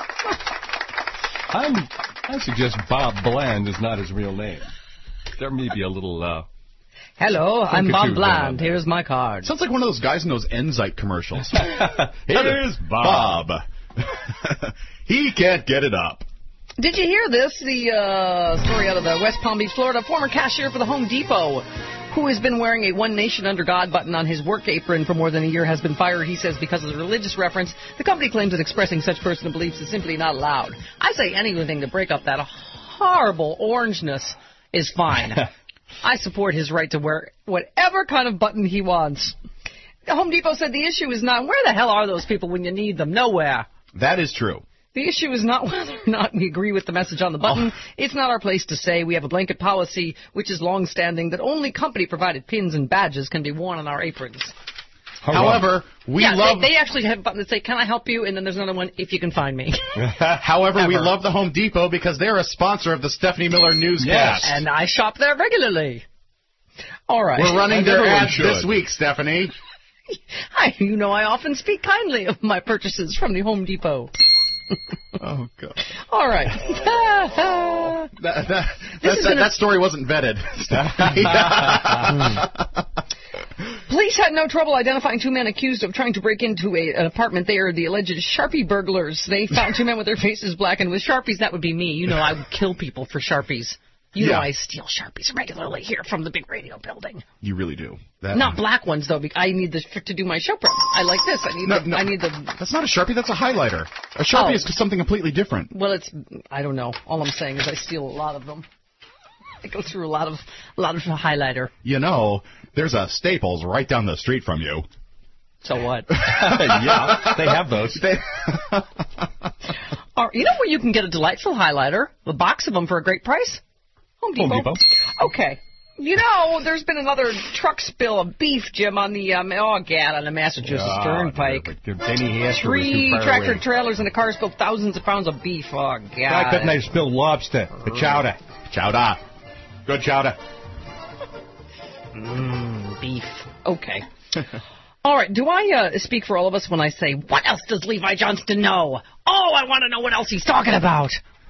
I suggest Bob Bland is not his real name. There may be a little... Hello, I'm Bob Bland. Here's my card. Sounds like one of those guys in those Enzyte commercials. Here's Bob. He can't get it up. Did you hear this? The story out of the West Palm Beach, Florida. Former cashier for the Home Depot, who has been wearing a One Nation Under God button on his work apron for more than a year, has been fired, he says, because of the religious reference. The company claims that expressing such personal beliefs is simply not allowed. I say anything to break up that horrible orangeness is fine. I support his right to wear whatever kind of button he wants. The Home Depot said the issue is not, where the hell are those people when you need them? Nowhere. That is true. The issue is not whether or not we agree with the message on the button. It's not our place to say. We have a blanket policy, which is long-standing, that only company-provided pins and badges can be worn on our aprons. However, they actually have a button that say, "Can I help you?" And then there's another one, "If you can find me." However, we love the Home Depot because they're a sponsor of the Stephanie Miller Newscast. Yes, and I shop there regularly. All right. We're running their ads this week, Stephanie. I often speak kindly of my purchases from the Home Depot. Oh, God. All right. That story wasn't vetted. Police had no trouble identifying two men accused of trying to break into an apartment. They are the alleged Sharpie burglars. They found two men with their faces blackened with Sharpies. That would be me. I would kill people for Sharpies. You know I steal Sharpies regularly here from the big radio building. You really do. Not black ones, though. I need to do my show prep. I like this. I need the... That's not a Sharpie. That's a highlighter. A Sharpie is something completely different. Well, I don't know. All I'm saying is I steal a lot of them. I go through a lot of highlighter. There's a Staples right down the street from you. So what? Yeah, they have those. You know where you can get a delightful highlighter? A box of them for a great price? Home Depot. Okay. There's been another truck spill of beef, Jim, on the on the Massachusetts Turnpike. 3 tractor trailers and a car spilled thousands of pounds of beef. Oh, God. Why couldn't they spill lobster? The chowder. Chowder. Good chowder. Beef. Okay. All right. Do I speak for all of us when I say, what else does Levi Johnston know? Oh, I want to know what else he's talking about.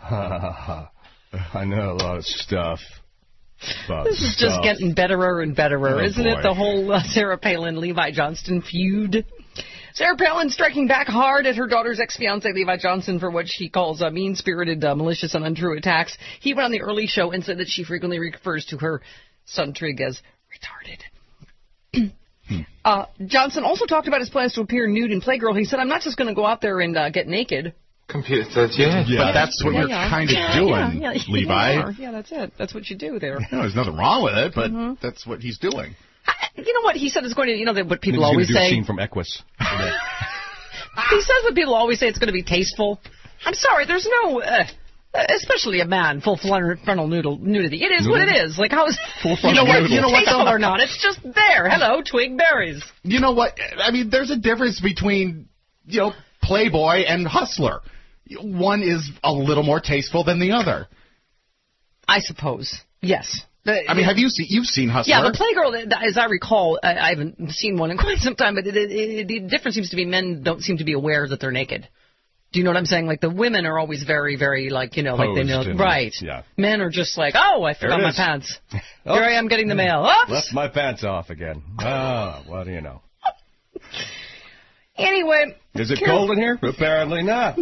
I know a lot of stuff. This is just getting betterer and betterer, isn't it? The whole Sarah Palin-Levi Johnston feud. Sarah Palin striking back hard at her daughter's ex-fiancé, Levi Johnston, for what she calls mean-spirited, malicious, and untrue attacks. He went on the early show and said that she frequently refers to her son Trig as retarded. Johnson also talked about his plans to appear nude in Playgirl. He said, I'm not just going to go out there and get naked. Computer says, yeah. But that's what you're kind of doing, Levi. Yeah, that's it. That's what you do there. There's nothing wrong with it, but that's what he's doing. You know what? He said it's going to, what people always say. He's going to do a scene from Equus. He says what people always say, it's going to be tasteful. I'm sorry, there's no, especially a man, full frontal nudity. It is what it is. Like, how is you know what? Tasteful or not? It's just there. Hello, twig berries. You know what? I mean, there's a difference between, Playboy and Hustler. One is a little more tasteful than the other. I suppose. Yes. Have you've seen Hustler? Yeah, the Playgirl, as I recall, I haven't seen one in quite some time, but the difference seems to be men don't seem to be aware that they're naked. Do you know what I'm saying? Like, the women are always very, very, like they know. Right. Yeah. Men are just like, oh, I forgot my pants. Here I am getting the mail. Oops! Left my pants off again. Oh, what do you know? Anyway. Is it cold in here? Apparently not.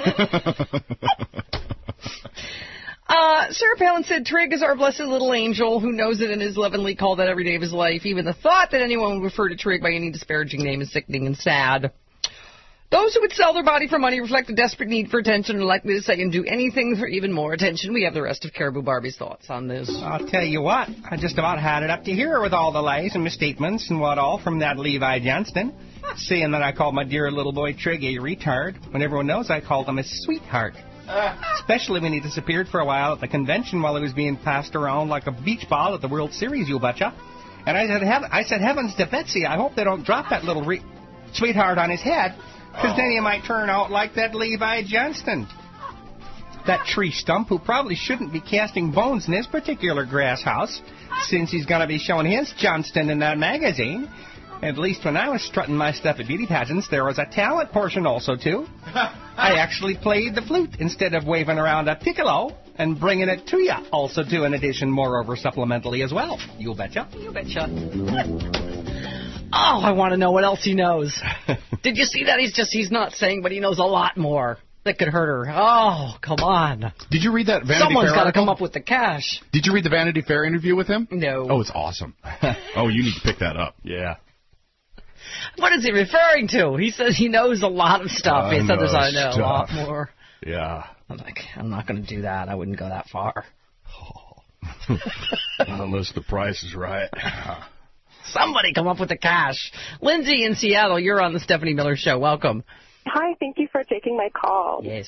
Sarah Palin said, Trig is our blessed little angel who knows it and is lovingly called that every day of his life. Even the thought that anyone would refer to Trig by any disparaging name is sickening and sad. Those who would sell their body for money reflect a desperate need for attention and are likely to say and do anything for even more attention. We have the rest of Caribou Barbie's thoughts on this. I'll tell you what, I just about had it up to here with all the lies and misstatements and what all from that Levi Johnston, saying that I called my dear little boy Trig a retard, when everyone knows I called him a sweetheart. Especially when he disappeared for a while at the convention while he was being passed around like a beach ball at the World Series, you betcha. And I said, heavens to Betsy, I hope they don't drop that little sweetheart on his head, because then he might turn out like that Levi Johnston. That tree stump who probably shouldn't be casting bones in his particular grass house, since he's going to be showing his Johnston in that magazine. At least when I was strutting my stuff at beauty pageants, there was a talent portion also, too. I actually played the flute instead of waving around a piccolo and bringing it to you, also, too, in addition, moreover, supplementally as well. You betcha. You betcha. Oh, I want to know what else he knows. Did you see that? He's not saying, but he knows a lot more that could hurt her. Oh, come on. Did you read that Vanity Someone's Fair got article? to come up with the cash. Did you read the Vanity Fair interview with him? No. Oh, it's awesome. Oh, you need to pick that up. Yeah. What is he referring to? He says he knows a lot of stuff. He said there's a lot more. Yeah. I'm like, I'm not going to do that. I wouldn't go that far. Oh. Unless the price is right. Somebody come up with the cash. Lindsay in Seattle, you're on the Stephanie Miller Show. Welcome. Hi, thank you for taking my call. Yes.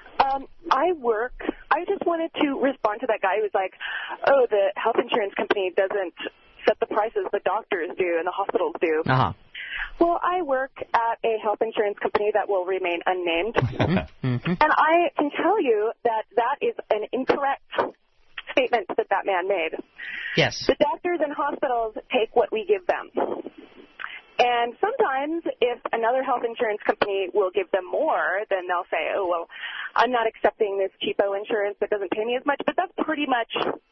I just wanted to respond to that guy who's like, oh, the health insurance company doesn't set the prices the doctors do and the hospitals do. Uh-huh. Well, I work at a health insurance company that will remain unnamed. And I can tell you that that is an incorrect statement that man made. Yes. The doctors and hospitals take what we give them. And sometimes if another health insurance company will give them more, then they'll say, oh, well, I'm not accepting this cheapo insurance that doesn't pay me as much. But that's pretty much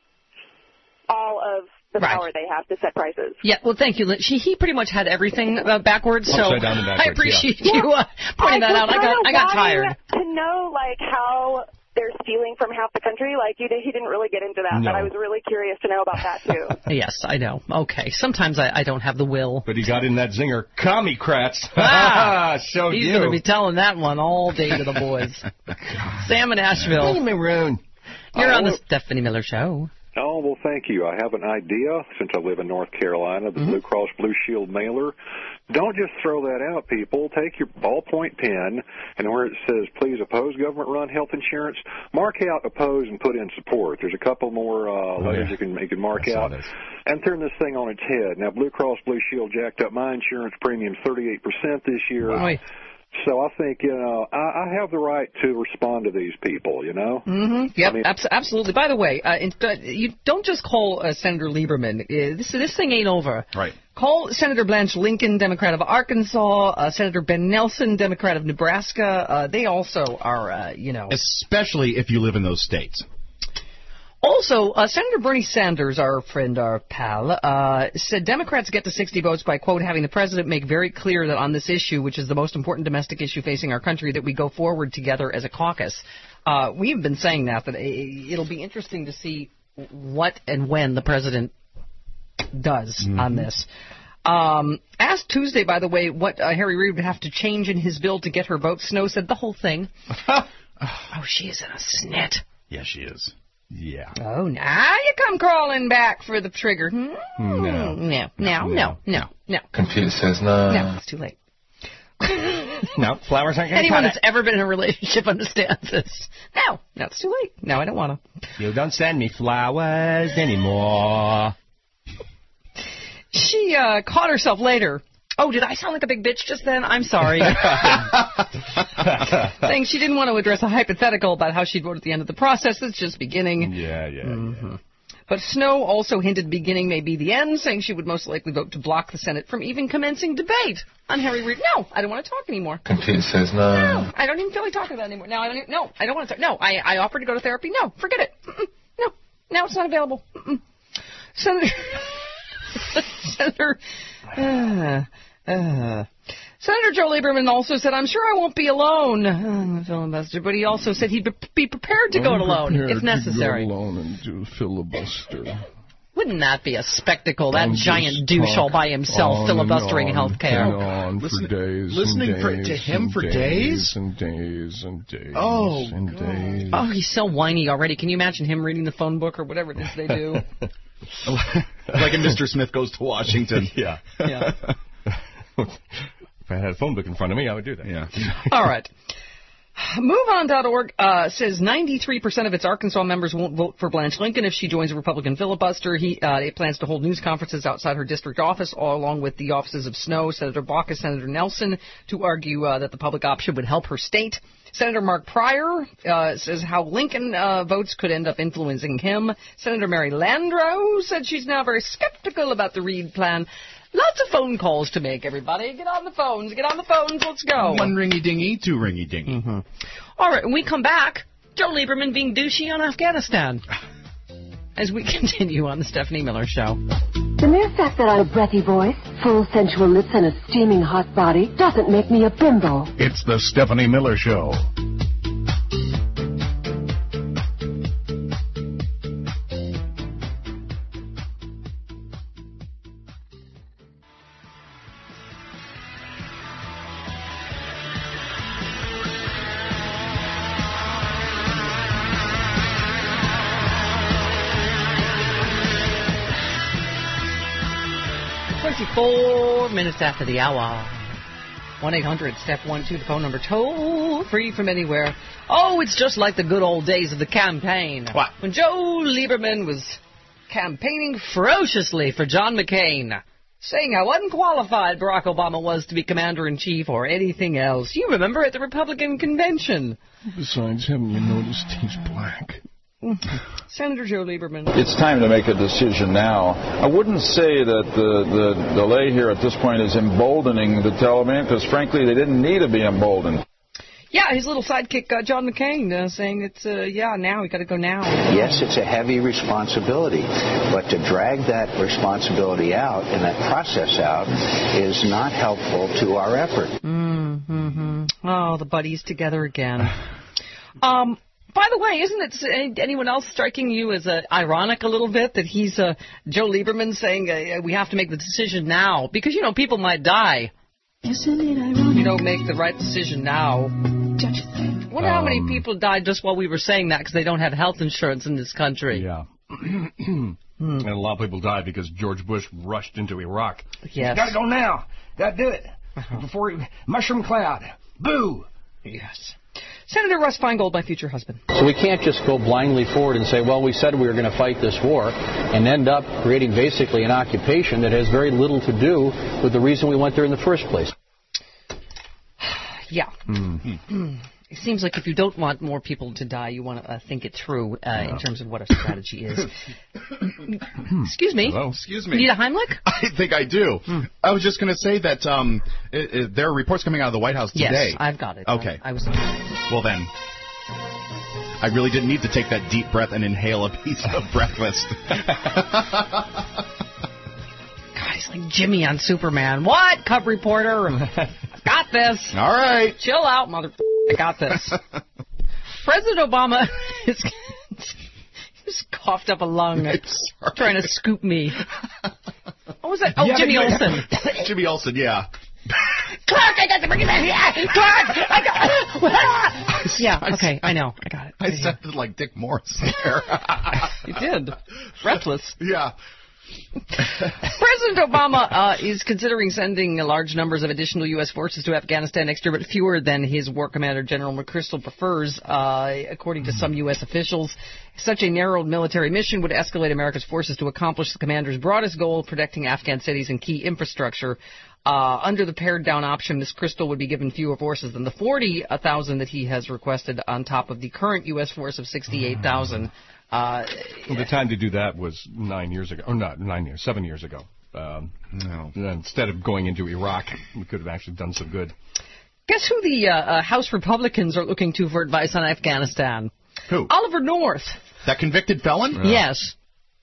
all of the power they have to set prices. Yeah, well, thank you. He pretty much had everything backwards, so I appreciate you pointing that out. I got tired. To know, like, how they're stealing from half the country, like, he didn't really get into that, but I was really curious to know about that, too. Yes, I know. Okay, sometimes I don't have the will. But he got in that zinger. Commie-crats. So he's going to be telling that one all day to the boys. Sam in Asheville. Hey, Maroon. You're on the Stephanie Miller Show. Oh, well, thank you. I have an idea, since I live in North Carolina, the Blue Cross Blue Shield mailer. Don't just throw that out, people. Take your ballpoint pen, and where it says, please oppose government-run health insurance, mark out oppose and put in support. There's a couple more letters you can mark out, and turn this thing on its head. Now, Blue Cross Blue Shield jacked up my insurance premiums 38% this year. Wow. So I think, I have the right to respond to these people, Mm-hmm. Yep, I mean, absolutely. By the way, you don't just call Senator Lieberman. This thing ain't over. Right. Call Senator Blanche Lincoln, Democrat of Arkansas, Senator Ben Nelson, Democrat of Nebraska. They also are, Especially if you live in those states. Also, Senator Bernie Sanders, our friend, our pal, said Democrats get to 60 votes by, quote, having the president make very clear that on this issue, which is the most important domestic issue facing our country, that we go forward together as a caucus. We've been saying that it'll be interesting to see what and when the president does on this. Asked Tuesday, by the way, what Harry Reid would have to change in his bill to get her vote. Snow said the whole thing. Oh, she is a snit. Yeah, she is. Yeah. Oh, now you come crawling back for the trigger. No. Computer says no. No, it's too late. No, flowers aren't going to Anyone that's ever been in a relationship understands this. No, it's too late. No, I don't want to. You don't send me flowers anymore. She caught herself later. Oh, did I sound like a big bitch just then? I'm sorry. Saying she didn't want to address a hypothetical about how she'd vote at the end of the process. It's just beginning. Yeah. But Snow also hinted beginning may be the end, saying she would most likely vote to block the Senate from even commencing debate on Harry Reid. No, I don't want to talk anymore. Computer says no. No, I don't even feel like talking about it anymore. No, I don't want to talk. No, I offered to go to therapy. No, forget it. No, now it's not available. Senator Joe Lieberman also said, I'm sure I won't be alone, filibuster, but he also said he'd be prepared to go it alone if necessary. To go alone and do filibuster. Wouldn't that be a spectacle, that giant douche all by himself filibustering health care? Listening to him for days? And days and days. Oh, and days. Oh, he's so whiny already. Can you imagine him reading the phone book or whatever it is they do? Like in Mr. Smith Goes to Washington. Yeah. If I had a phone book in front of me, I would do that. Yeah. All right. MoveOn.org says 93% of its Arkansas members won't vote for Blanche Lincoln if she joins a Republican filibuster. It plans to hold news conferences outside her district office, all along with the offices of Snow, Senator Baucus, Senator Nelson, to argue that the public option would help her state. Senator Mark Pryor says how Lincoln votes could end up influencing him. Senator Mary Landrieu said she's now very skeptical about the Reid plan. Lots of phone calls to make, everybody. Get on the phones. Let's go. One ringy-dingy, two ringy-dingy. Mm-hmm. All right, when we come back, Joe Lieberman being douchey on Afghanistan. As we continue on the Stephanie Miller Show. The mere fact that I'm a breathy voice, full sensual lips, and a steaming hot body doesn't make me a bimbo. It's the Stephanie Miller Show. Four minutes after the hour. 1-800-STEP-12, the phone number, toll free from anywhere. Oh, it's just like the good old days of the campaign. What? When Joe Lieberman was campaigning ferociously for John McCain, saying how unqualified Barack Obama was to be commander-in-chief or anything else. You remember at the Republican convention. Besides, haven't you noticed he's black? Senator Joe Lieberman. It's time to make a decision now. I wouldn't say that the delay here at this point is emboldening the Taliban, because frankly they didn't need to be emboldened. Yeah, his little sidekick, John McCain, saying it's, now, we got to go now. Yes, it's a heavy responsibility, but to drag that responsibility out and that process out is not helpful to our effort. Mm-hmm. Oh, the buddies together again. By the way, isn't it anyone else striking you as ironic a little bit that he's Joe Lieberman saying we have to make the decision now? Because, people might die. Isn't it ironic? You don't make the right decision now. Don't you think? I wonder how many people died just while we were saying that because they don't have health insurance in this country. Yeah. And a lot of people died because George Bush rushed into Iraq. Yes. Gotta go now. Gotta do it. Before mushroom cloud. Boo. Yes. Senator Russ Feingold, my future husband. So we can't just go blindly forward and say, well, we said we were going to fight this war and end up creating basically an occupation that has very little to do with the reason we went there in the first place. Yeah. Mm-hmm. It seems like if you don't want more people to die, you want to think it through in terms of what our strategy is. Excuse me. Hello? Excuse me. Need a Heimlich? I think I do. I was just going to say that there are reports coming out of the White House today. Yes, I've got it. Okay. I was. Well, then, I really didn't need to take that deep breath and inhale a piece of breakfast. God, he's like Jimmy on Superman. What, Cub reporter? I've got this. All right. Chill out, motherfucker. I got this. President Obama is just coughed up a lung trying to scoop me. What was that? Oh, yeah, Jimmy Olsen. Jimmy Olsen, yeah. Clark, I got the bring back. Yeah, Clark, I got. Yeah, okay, I know, I got it. I sounded like Dick Morris there. You did. Breathless. Yeah. President Obama is considering sending large numbers of additional U.S. forces to Afghanistan next year, but fewer than his war commander, General McChrystal, prefers, according to some U.S. officials. Such a narrowed military mission would escalate America's forces to accomplish the commander's broadest goal of protecting Afghan cities and key infrastructure. Under the pared-down option, Ms. Crystal would be given fewer forces than the 40,000 that he has requested on top of the current U.S. force of 68,000. Well, the time to do that was 9 years ago. Or not 9 years, 7 years ago. No. Instead of going into Iraq, we could have actually done some good. Guess who the House Republicans are looking to for advice on Afghanistan? Who? Oliver North. That convicted felon? Yes.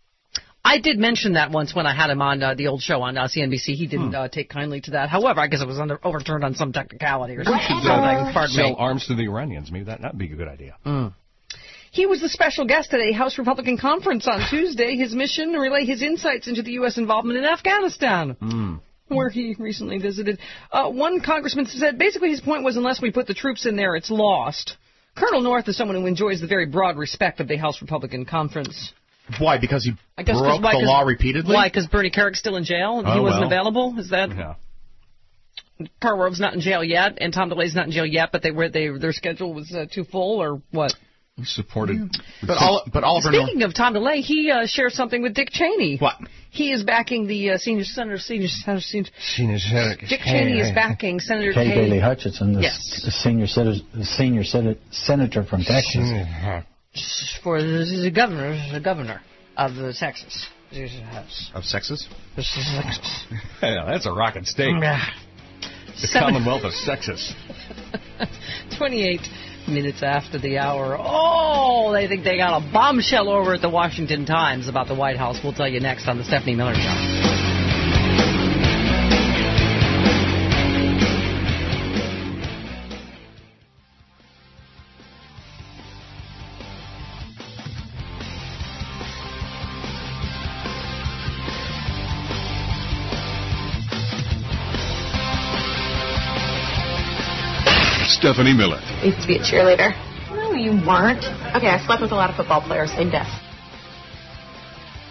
I did mention that once when I had him on the old show on CNBC. He didn't take kindly to that. However, I guess it was overturned on some technicality or something. Sell arms to the Iranians. Maybe that would be a good idea. He was the special guest at a House Republican conference on Tuesday. His mission, relay his insights into the U.S. involvement in Afghanistan, where he recently visited. One congressman said basically his point was unless we put the troops in there, it's lost. Colonel North is someone who enjoys the very broad respect of the House Republican conference. Why? Because he broke the law repeatedly? Why? Because Bernie Kerrick's still in jail and he wasn't available? Is that... Yeah. Karl Rove's not in jail yet, and Tom DeLay's not in jail yet, but their schedule was too full, or what? Supported. But Oliver North. Speaking of Tom DeLay, he shares something with Dick Cheney. What? He is backing the senior senator. Dick Cheney is backing Senator Kay Bailey Hutchinson, the senior senator from Texas. For the governor of the Texas. Of sexes? Yeah, that's a rocket state. The Commonwealth of Sexes. 28 minutes after the hour. Oh, they think they got a bombshell over at the Washington Times about the White House. We'll tell you next on the Stephanie Miller Show. Stephanie Miller. I used to be a cheerleader. No, you weren't. Okay, I slept with a lot of football players. Same death.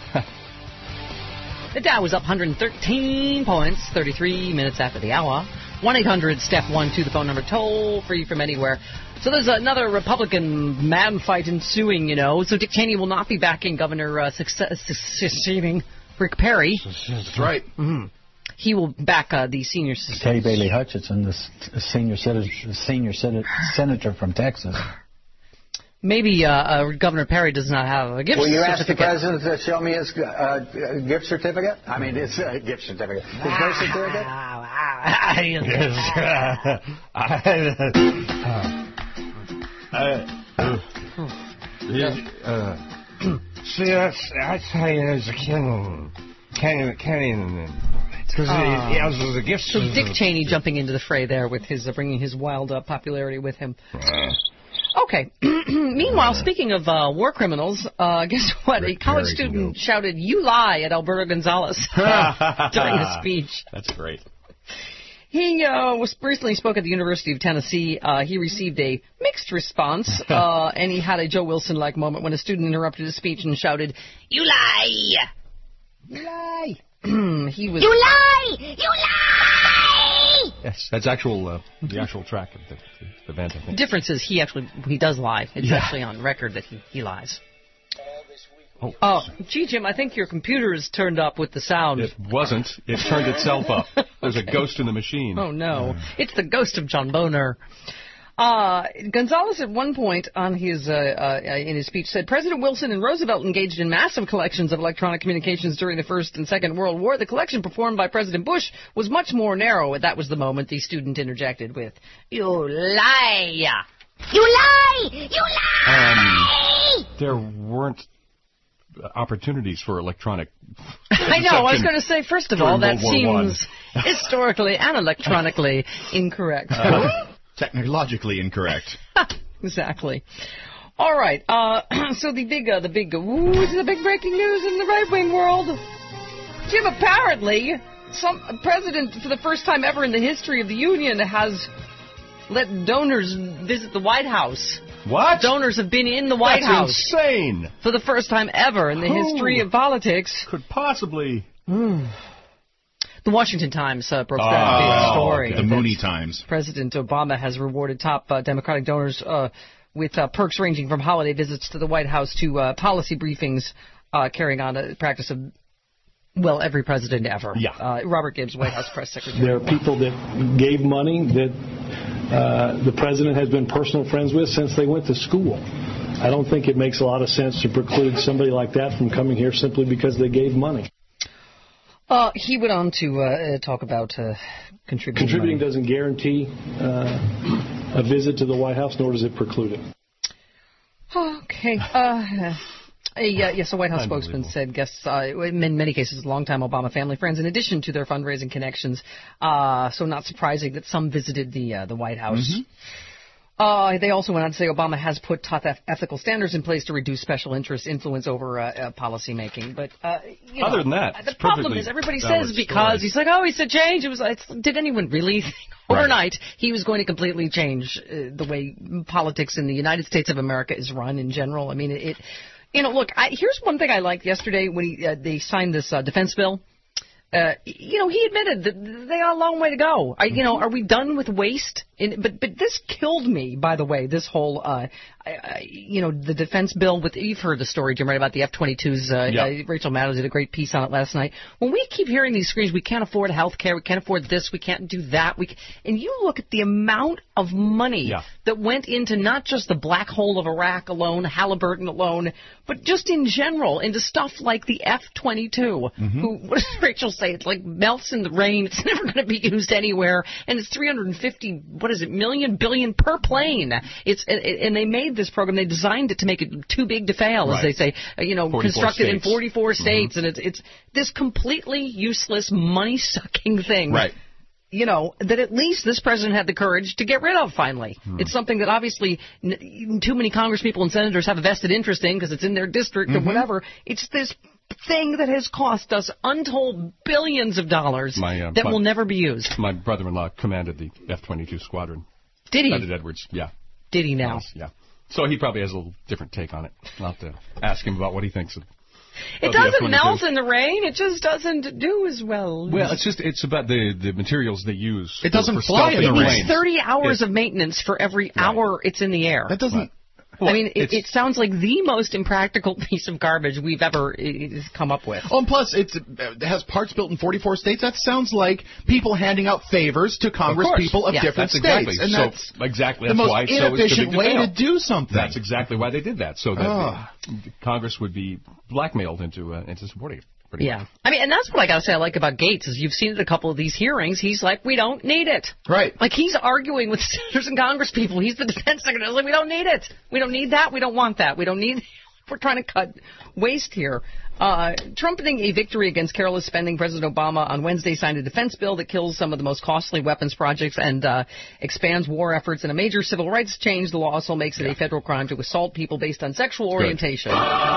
The Dow was up 113 points, 33 minutes after the hour. 1-800-STEP-1 to the phone number, toll free from anywhere. So there's another Republican man fight ensuing, So Dick Cheney will not be backing Governor succeeding Rick Perry. That's right. Mm-hmm. He will back the senior... Teddy Bailey Hutchinson, the senior senator from Texas. Maybe Governor Perry does not have a gift certificate. Will you ask the president to show me his gift certificate? I mean, his gift certificate. His birth certificate? See, I tell you, as a kid, because he has a gift. So Dick Cheney jumping into the fray there with his bringing his wild popularity with him. Okay. Meanwhile, speaking of war criminals, guess what? A college student shouted, "You lie," at Alberto Gonzales during a speech. That's great. He recently spoke at the University of Tennessee. He received a mixed response, and he had a Joe Wilson-like moment when a student interrupted his speech and shouted, "You lie! You lie!" He was. You lie! You lie! Yes, that's the actual track of the event, I think. The difference is he does lie. It's actually on record that he lies. Oh, gee, Jim, I think your computer is turned up with the sound. It wasn't. It turned itself up. There's a ghost in the machine. Oh, no. It's the ghost of John Boner. Gonzales at one point on his in his speech said, President Wilson and Roosevelt engaged in massive collections of electronic communications during the First and Second World War. The collection performed by President Bush was much more narrow. That was the moment the student interjected with, "You lie! You lie! You lie!" There weren't opportunities for electronic. I know. I was going to say, first of all, that seems historically and electronically incorrect. Technologically incorrect. Exactly. All right. So the big breaking news in the right-wing world. Jim, apparently, some president, for the first time ever in the history of the Union, has let donors visit the White House. What? Donors have been in the White House. That's insane. For the first time ever in the history of politics. Could possibly... The Washington Times broke that big story. The Mooney Times. President Obama has rewarded top Democratic donors with perks ranging from holiday visits to the White House to policy briefings, carrying on a practice of, well, every president ever. Yeah. Robert Gibbs, White House press secretary. There are people that gave money that the president has been personal friends with since they went to school. I don't think it makes a lot of sense to preclude somebody like that from coming here simply because they gave money. He went on to talk about contributing. Contributing money. Doesn't guarantee a visit to the White House, nor does it preclude it. Okay. Yes, a White House spokesman said guests, in many cases, longtime Obama family friends, in addition to their fundraising connections. So not surprising that some visited the White House. Mm-hmm. They also went on to say Obama has put tough ethical standards in place to reduce special interest influence over policy making. But other than that, the problem is everybody says because he's like, he said change. Did anyone really think overnight he was going to completely change the way politics in the United States of America is run in general? I mean, look, here's one thing I liked yesterday when they signed this defense bill. He admitted that they got a long way to go. Are we done with waste? But this killed me, by the way, this whole, the defense bill you've heard the story, Jim, right, about the F-22s. Rachel Maddow did a great piece on it last night. When we keep hearing these screams, we can't afford health care, we can't afford this, we can't do that. And you look at the amount of money that went into not just the black hole of Iraq alone, Halliburton alone, but just in general into stuff like the F-22, what does Rachel say? It's like melts in the rain. It's never going to be used anywhere. And it's $350 billion per plane. And they made this program. They designed it to make it too big to fail, as they say. Constructed in 44 states, and it's this completely useless, money-sucking thing. Right. That at least this president had the courage to get rid of finally. It's something that obviously too many congresspeople and senators have a vested interest in because it's in their district or whatever. It's this thing that has cost us untold billions of dollars that will never be used. My brother-in-law commanded the F-22 squadron. Did he? At Edwards, yeah. Did he now? Yeah. So he probably has a little different take on it. I'll have to ask him about what he thinks of It doesn't melt in the rain. It just doesn't do as well. Well, it's about the materials they use. It doesn't fly in the rain. It needs 30 hours of maintenance for every hour it's in the air. That doesn't... Well, I mean, it sounds like the most impractical piece of garbage we've ever come up with. Oh, and plus, it has parts built in 44 states. That sounds like people handing out favors to Congress people of different states. Exactly. And that's exactly. the That's most why inefficient way to do something. That's exactly why they did that, so that Congress would be blackmailed into supporting it. Yeah. I mean, and that's what I got to say I like about Gates is you've seen at a couple of these hearings, he's like, we don't need it. Right. Like, he's arguing with senators and Congress people. He's the defense secretary. Like, we don't need it. We don't need that. We don't want that. We don't need... We're trying to cut waste here. Trumpeting a victory against careless spending, President Obama on Wednesday signed a defense bill that kills some of the most costly weapons projects and expands war efforts. In a major civil rights change, the law also makes it a federal crime to assault people based on sexual orientation.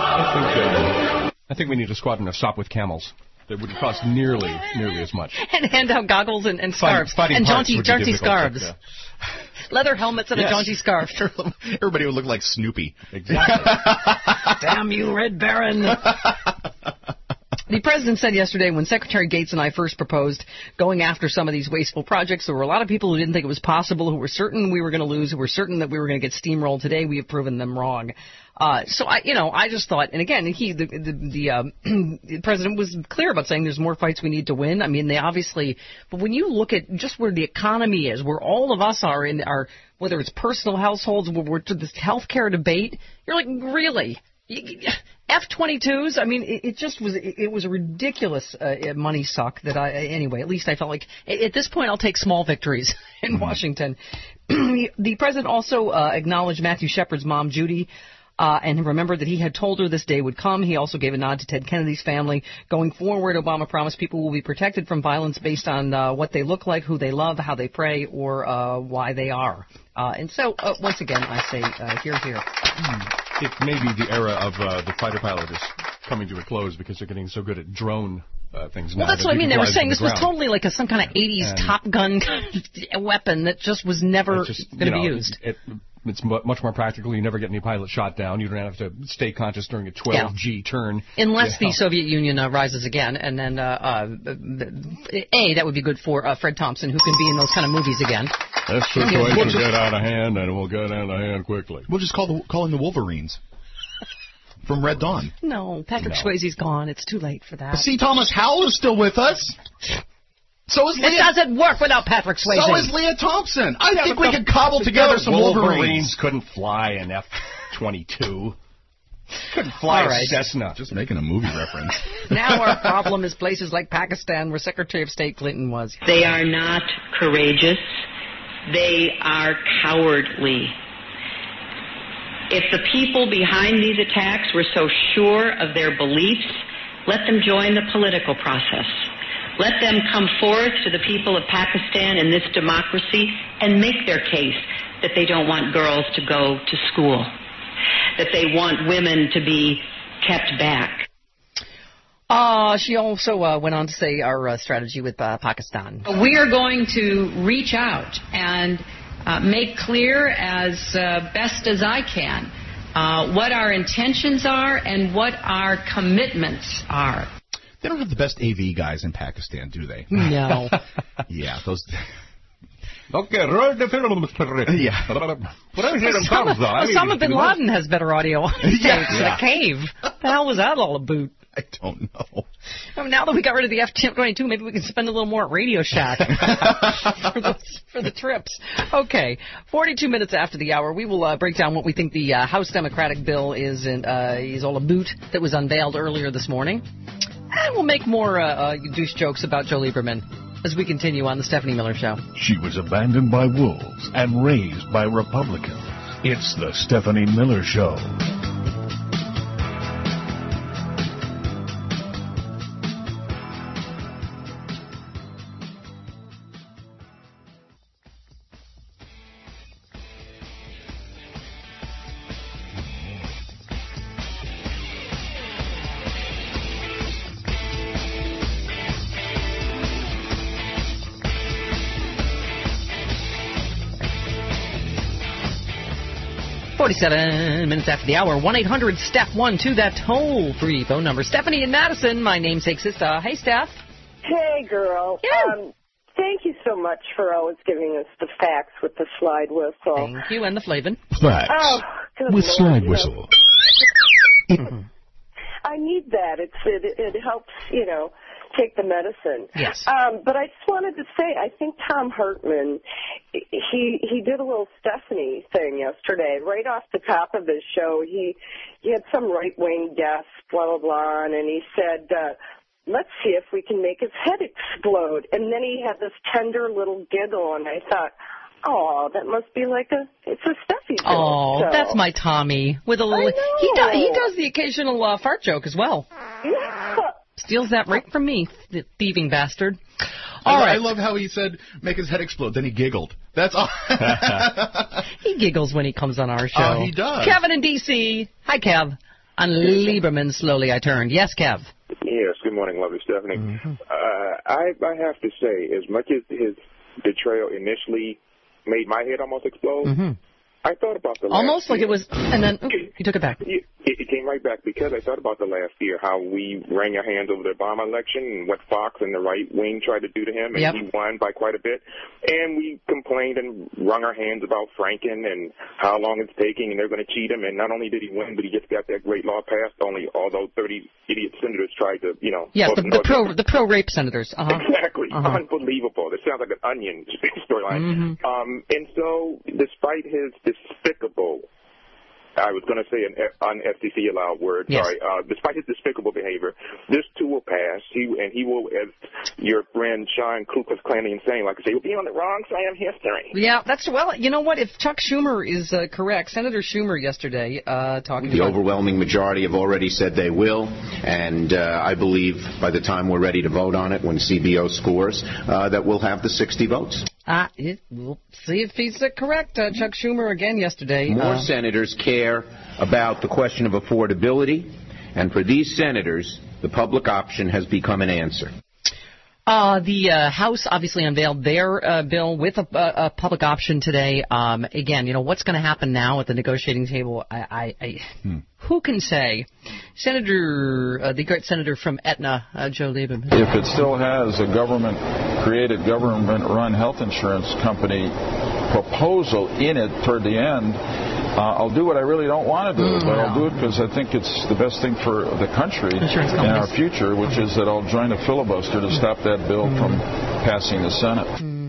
I think we need a squadron of Stop with Camels. That wouldn't cost nearly as much. And hand out goggles and scarves. And jaunty scarves. Leather helmets and a jaunty scarf. Everybody would look like Snoopy. Exactly. Damn you, Red Baron. The president said yesterday when Secretary Gates and I first proposed going after some of these wasteful projects, there were a lot of people who didn't think it was possible, who were certain we were going to lose, who were certain that we were going to get steamrolled. Today we have proven them wrong. So I just thought, and again, the president was clear about saying there's more fights we need to win. I mean, they obviously, but when you look at just where the economy is, where all of us are in our, whether it's personal households, where we're to this healthcare debate, you're like, really? F-22s, I mean, it was a ridiculous money suck that anyway, at least I felt like, at this point, I'll take small victories in Washington. The president also acknowledged Matthew Shepard's mom, Judy, and remembered that he had told her this day would come. He also gave a nod to Ted Kennedy's family. Going forward, Obama promised people will be protected from violence based on what they look like, who they love, how they pray, or why they are. And so, once again, I say, hear, hear. It may be the era of the fighter pilot is coming to a close because they're getting so good at drone things now. Well, that's what I mean. They were saying this was totally like some kind of 80s Top Gun kind of weapon that just was never going to be used. It's much more practical. You never get any pilot shot down. You don't have to stay conscious during a 12G turn. Unless the Soviet Union rises again. And then, that would be good for Fred Thompson, who can be in those kind of movies again. This situation will get out of hand, and it will get out of hand quickly. We'll just call in the Wolverines. From Red Dawn. No, Patrick Swayze's gone. It's too late for that. C. Thomas Howell is still with us. So is Leah. It doesn't work without Patrick Swayze. So is Leah Thompson. I think we could cobble together some Wolverines. Couldn't fly an F-22. Couldn't fly a Cessna. Just making a movie reference. Now our problem is places like Pakistan, where Secretary of State Clinton was. They are not courageous. They are cowardly. If the people behind these attacks were so sure of their beliefs, let them join the political process. Let them come forth to the people of Pakistan and this democracy and make their case that they don't want girls to go to school, that they want women to be kept back. She also went on to say our strategy with Pakistan. We are going to reach out and make clear as best as I can what our intentions are and what our commitments are. They don't have the best AV guys in Pakistan, do they? No. Yeah, those... Okay, roll the film, Mr. Yeah. Osama bin Laden has better audio. The cave. What the hell was that all about? I don't know. Now that we got rid of the F-22, maybe we can spend a little more at Radio Shack for the trips. Okay, 42 minutes after the hour, we will break down what we think the House Democratic bill is all about that was unveiled earlier this morning. And we'll make more douche jokes about Joe Lieberman as we continue on the Stephanie Miller Show. She was abandoned by wolves and raised by Republicans. It's the Stephanie Miller Show. 47 minutes after the hour. 1-800-STEPH12, that toll-free phone number. Stephanie in Madison, my namesake sister. Hey, Steph. Hey, girl. Yeah. Thank you so much for always giving us the facts with the slide whistle. Thank you, and the flavin. Facts with slide whistle. I need that. It helps, take the medicine. Yes. But I just wanted to say, I think Thom Hartmann, he did a little Stephanie thing yesterday. Right off the top of his show, he had some right-wing guest, blah, blah, blah, and he said, let's see if we can make his head explode. And then he had this tender little giggle, and I thought, oh, that must be it's a Steffi joke. Oh, so. That's my Tommy. With a little, he does the occasional fart joke as well. Yeah. Steals that right from me, the thieving bastard. I love how he said, make his head explode, then he giggled. That's all. He giggles when he comes on our show. Oh, he does. Kevin in D.C. Hi, Kev. On Lieberman, slowly I turned. Yes, Kev. Yes, good morning, lovely Stephanie. Mm-hmm. I have to say, as much as his betrayal initially made my head almost explode, I thought about the almost last like year. It was, and then he took it back. It came right back because I thought about the last year, how we wrung our hands over the Obama election and what Fox and the right wing tried to do to him, and he won by quite a bit. And we complained and wrung our hands about Franken and how long it's taking, and they're going to cheat him. And not only did he win, but he just got that great law passed. Only although 30 idiot senators tried to, Yes, the pro rape senators. Exactly, unbelievable. It sounds like an Onion storyline. And so, despite his despicable, I was going to say an un-FCC allowed word, sorry, despite his despicable behavior, this too will pass. He will, as your friend Sean Ku Klux Klan saying, like I say, he'll be on the wrong side of history. Yeah, that's, well, you know what, if Chuck Schumer is correct, Senator Schumer yesterday talking the about... overwhelming majority have already said they will, and I believe by the time we're ready to vote on it, when CBO scores, that we'll have the 60 votes. We'll see if he's correct. Chuck Schumer again yesterday. More senators care about the question of affordability, and for these senators, the public option has become an answer. The House obviously unveiled their bill with a public option today. Again, what's going to happen now at the negotiating table? Who can say? The great senator from Aetna, Joe Lieberman. If it still has a government-created, government-run health insurance company proposal in it toward the end, I'll do what I really don't want to do, but I'll do it because I think it's the best thing for the country and our future, which is that I'll join a filibuster to stop that bill from passing the Senate.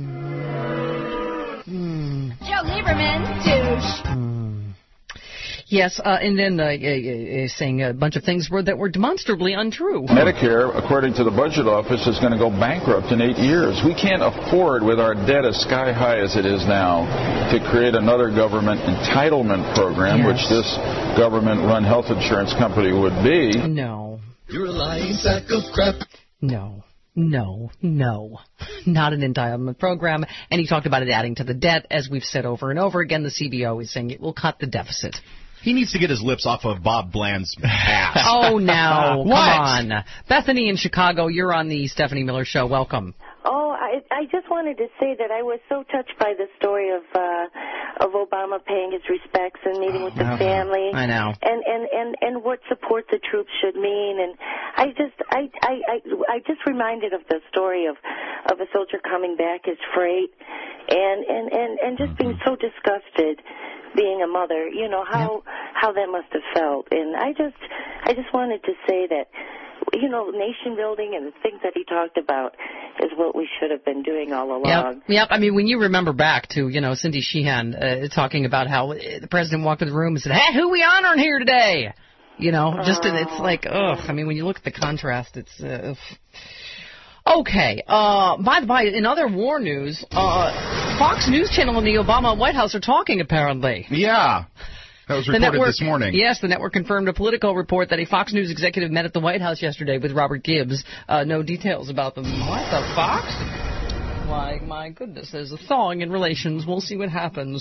Joe Lieberman, douche. Yes, and then saying a bunch of things that were demonstrably untrue. Medicare, according to the budget office, is going to go bankrupt in 8 years. We can't afford, with our debt as sky high as it is now, to create another government entitlement program, which this government-run health insurance company would be. No. You're a lying sack of crap. No. Not an entitlement program. And he talked about it adding to the debt. As we've said over and over again, the CBO is saying it will cut the deficit. He needs to get his lips off of Bob Bland's ass. Oh, now, come on. Bethany in Chicago, you're on the Stephanie Miller Show. Welcome. Oh, I just wanted to say that I was so touched by the story of Obama paying his respects and meeting with the family. I know. And what support the troops should mean. And I just reminded of the story of a soldier coming back as freight and just being so disgusted being a mother, how that must have felt. And I just wanted to say that, nation building and the things that he talked about is what we should have been doing all along. Yep. I mean, when you remember back to, Cindy Sheehan talking about how the president walked in the room and said, hey, who we honoring here today? It's like, ugh. I mean, when you look at the contrast, it's... Okay. By the way, in other war news, Fox News Channel and the Obama White House are talking, apparently. Yeah. That was reported this morning. Yes, the network confirmed a Politico report that a Fox News executive met at the White House yesterday with Robert Gibbs. No details about them. What, the Fox? My goodness, there's a thawing in relations. We'll see what happens.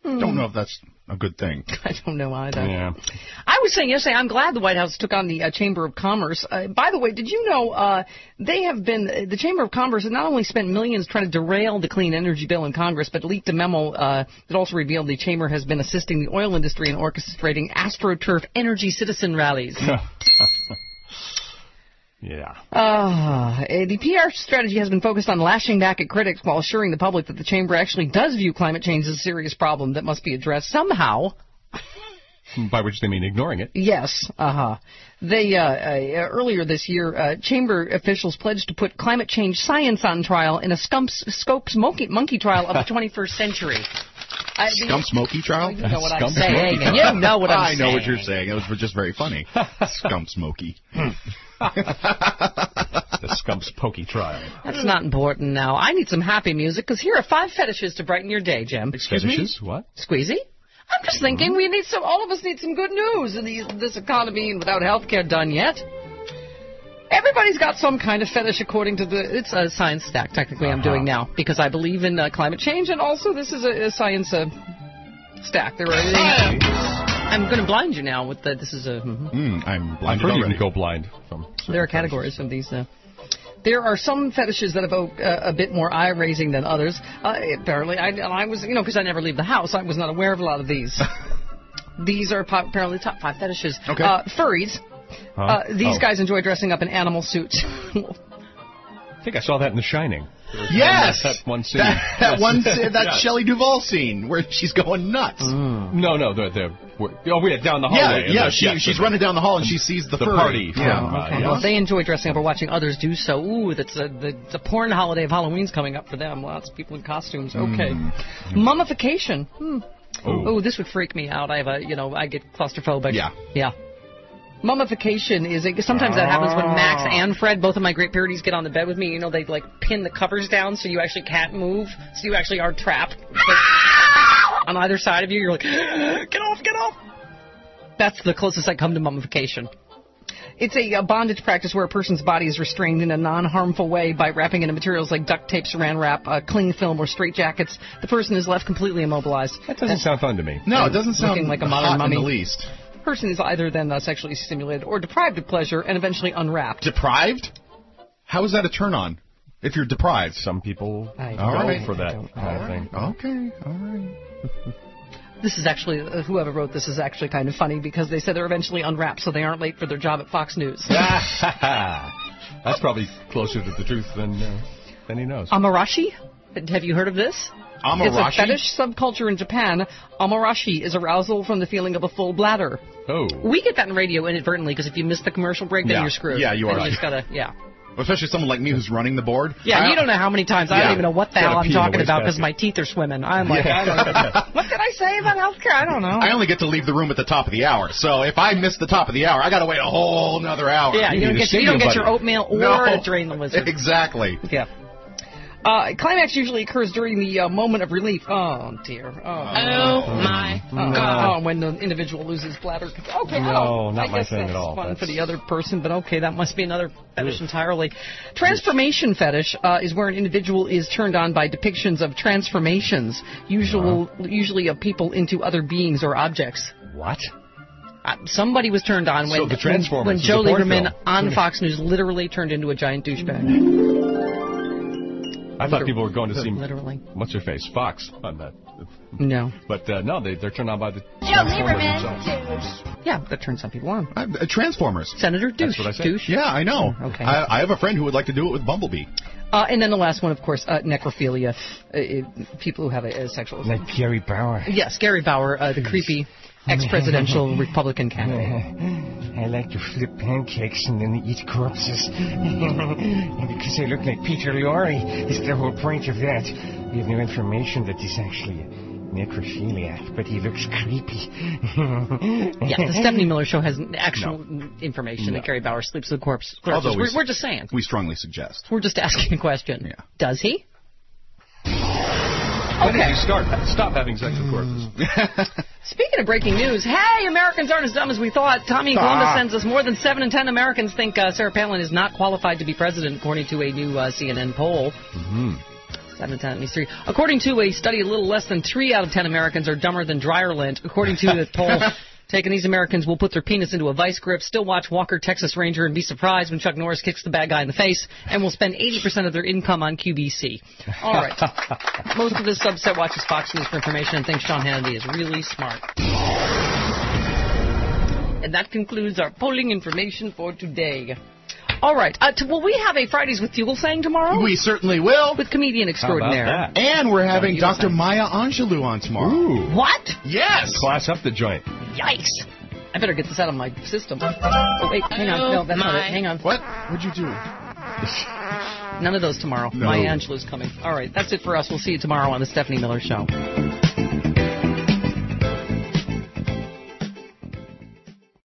Don't know if that's a good thing. I don't know either. Yeah. I was saying yesterday, I'm glad the White House took on the Chamber of Commerce. By the way, did you know the Chamber of Commerce has not only spent millions trying to derail the clean energy bill in Congress, but leaked a memo that also revealed the Chamber has been assisting the oil industry in orchestrating AstroTurf energy citizen rallies. Yeah. The PR strategy has been focused on lashing back at critics while assuring the public that the Chamber actually does view climate change as a serious problem that must be addressed somehow. By which they mean ignoring it. Yes. They earlier this year, Chamber officials pledged to put climate change science on trial in a Scopes monkey trial of the 21st century. Scump Smoky trial? You know what I'm saying. You know what I'm saying. I know what you're saying. It was just very funny. Scump Smoky. The Scump's Pokey trial. That's not important now. I need some happy music, because here are 5 fetishes to brighten your day, Jim. Fetishes? What? Squeezy? I'm just thinking all of us need some good news in this economy and without health care done yet. Everybody's got some kind of fetish according to it's a science stack, technically, I'm doing now, because I believe in climate change, and also this is a science stack. I'm going to blind you now with the, this is a... I'm blinded already. You can go blind. There are categories of these. There are some fetishes that evoke a bit more eye-raising than others. Apparently, I was, because I never leave the house, I was not aware of a lot of these. These are apparently top 5 fetishes. Okay. Furries. These guys enjoy dressing up in animal suits. I think I saw that in The Shining. Yes! That one scene. That Shelley Duvall scene where she's going nuts. No, down the hallway. Yeah, she's running down the hall and she sees the furry. Party. Well, they enjoy dressing up or watching others do so. Ooh, that's the porn holiday of Halloween's coming up for them. Lots of people in costumes. Okay. Mummification. Oh, this would freak me out. I have I get claustrophobic. Yeah. Mummification is sometimes that happens when Max and Fred, both of my great parodies, get on the bed with me. They pin the covers down so you actually can't move, so you actually are trapped. On either side of you, you're like, get off! That's the closest I come to mummification. It's a bondage practice where a person's body is restrained in a non-harmful way by wrapping into materials like duct tape, saran wrap, cling film, or straitjackets. The person is left completely immobilized. That doesn't sound fun to me. No, it doesn't sound looking like a modern mummy in the least. Person is either then sexually stimulated or deprived of pleasure and eventually unwrapped. Deprived? How is that a turn-on if you're deprived? Some people go for that kind of thing. Okay, all right. This is actually, whoever wrote this is actually kind of funny because they said they're eventually unwrapped so they aren't late for their job at Fox News. That's probably closer to the truth than he knows. Amarashi? Have you heard of this? Amarashi? It's a fetish subculture in Japan. Amarashi is arousal from the feeling of a full bladder. Oh. We get that in radio inadvertently because if you miss the commercial break, then you're screwed. Yeah, you are. You just gotta, Especially someone like me who's running the board. Yeah, you don't know how many times I don't even know what the hell I'm talking about because my teeth are swimming. I'm like, I don't know. What did I say about healthcare? I don't know. I only get to leave the room at the top of the hour. So if I miss the top of the hour, I got to wait a whole another hour. Yeah, you don't get your oatmeal or to drain the lizard. Exactly. Yeah. Climax usually occurs during the moment of relief. Oh, dear. Oh my God. When the individual loses bladder. Okay, no, not my thing at all. Fun for the other person, but okay, that must be another fetish entirely. Transformation fetish is where an individual is turned on by depictions of transformations, usually of people into other beings or objects. What? Somebody was turned on when Joe Lieberman on Fox News literally turned into a giant douchebag. I thought people were going to see literally. What's her face? Fox on that. No. But no, they're turned on by the Joe Lieberman. Yeah, that turns some people on. Transformers. Senator Douche. That's what I said. Douche. Yeah, I know. Okay. I have a friend who would like to do it with Bumblebee. And then the last one, of course, necrophilia. People who have a sexual... Like Gary Bauer. Yes, Gary Bauer, the creepy ex-presidential Republican candidate. I like to flip pancakes and then eat corpses. Because they look like Peter Lorre. It's the whole point of that. We have no information that he's actually a necrophiliac, but he looks creepy. Yeah, the Stephanie Miller Show has actual information that Gary Bauer sleeps with corpses. Although we're just saying. We strongly suggest. We're just asking a question. Yeah. Does he? When did you stop having sex with corpses? Speaking of breaking news, hey, Americans aren't as dumb as we thought. Tommy in Columbus sends us more than 7 in 10 Americans think Sarah Palin is not qualified to be president, according to a new CNN poll. Mm-hmm. 7 to 10 at least 3. According to a study, a little less than 3 out of 10 Americans are dumber than Dryerland. According to the poll taken, these Americans will put their penis into a vice grip, still watch Walker, Texas Ranger, and be surprised when Chuck Norris kicks the bad guy in the face, and will spend 80% of their income on QVC. All right. Most of this subset watches Fox News for information and thinks Sean Hannity is really smart. And that concludes our polling information for today. All right. Will we have a Fridays with Fugelsang tomorrow? We certainly will. With comedian extraordinaire. And we're having Dr. Maya Angelou on tomorrow. Ooh. What? Yes. Class up the joint. Yikes. I better get this out of my system. Oh, wait. Hang on. No, that's not it. Hang on. What? What'd you do? None of those tomorrow. No. Maya Angelou's coming. All right. That's it for us. We'll see you tomorrow on The Stephanie Miller Show.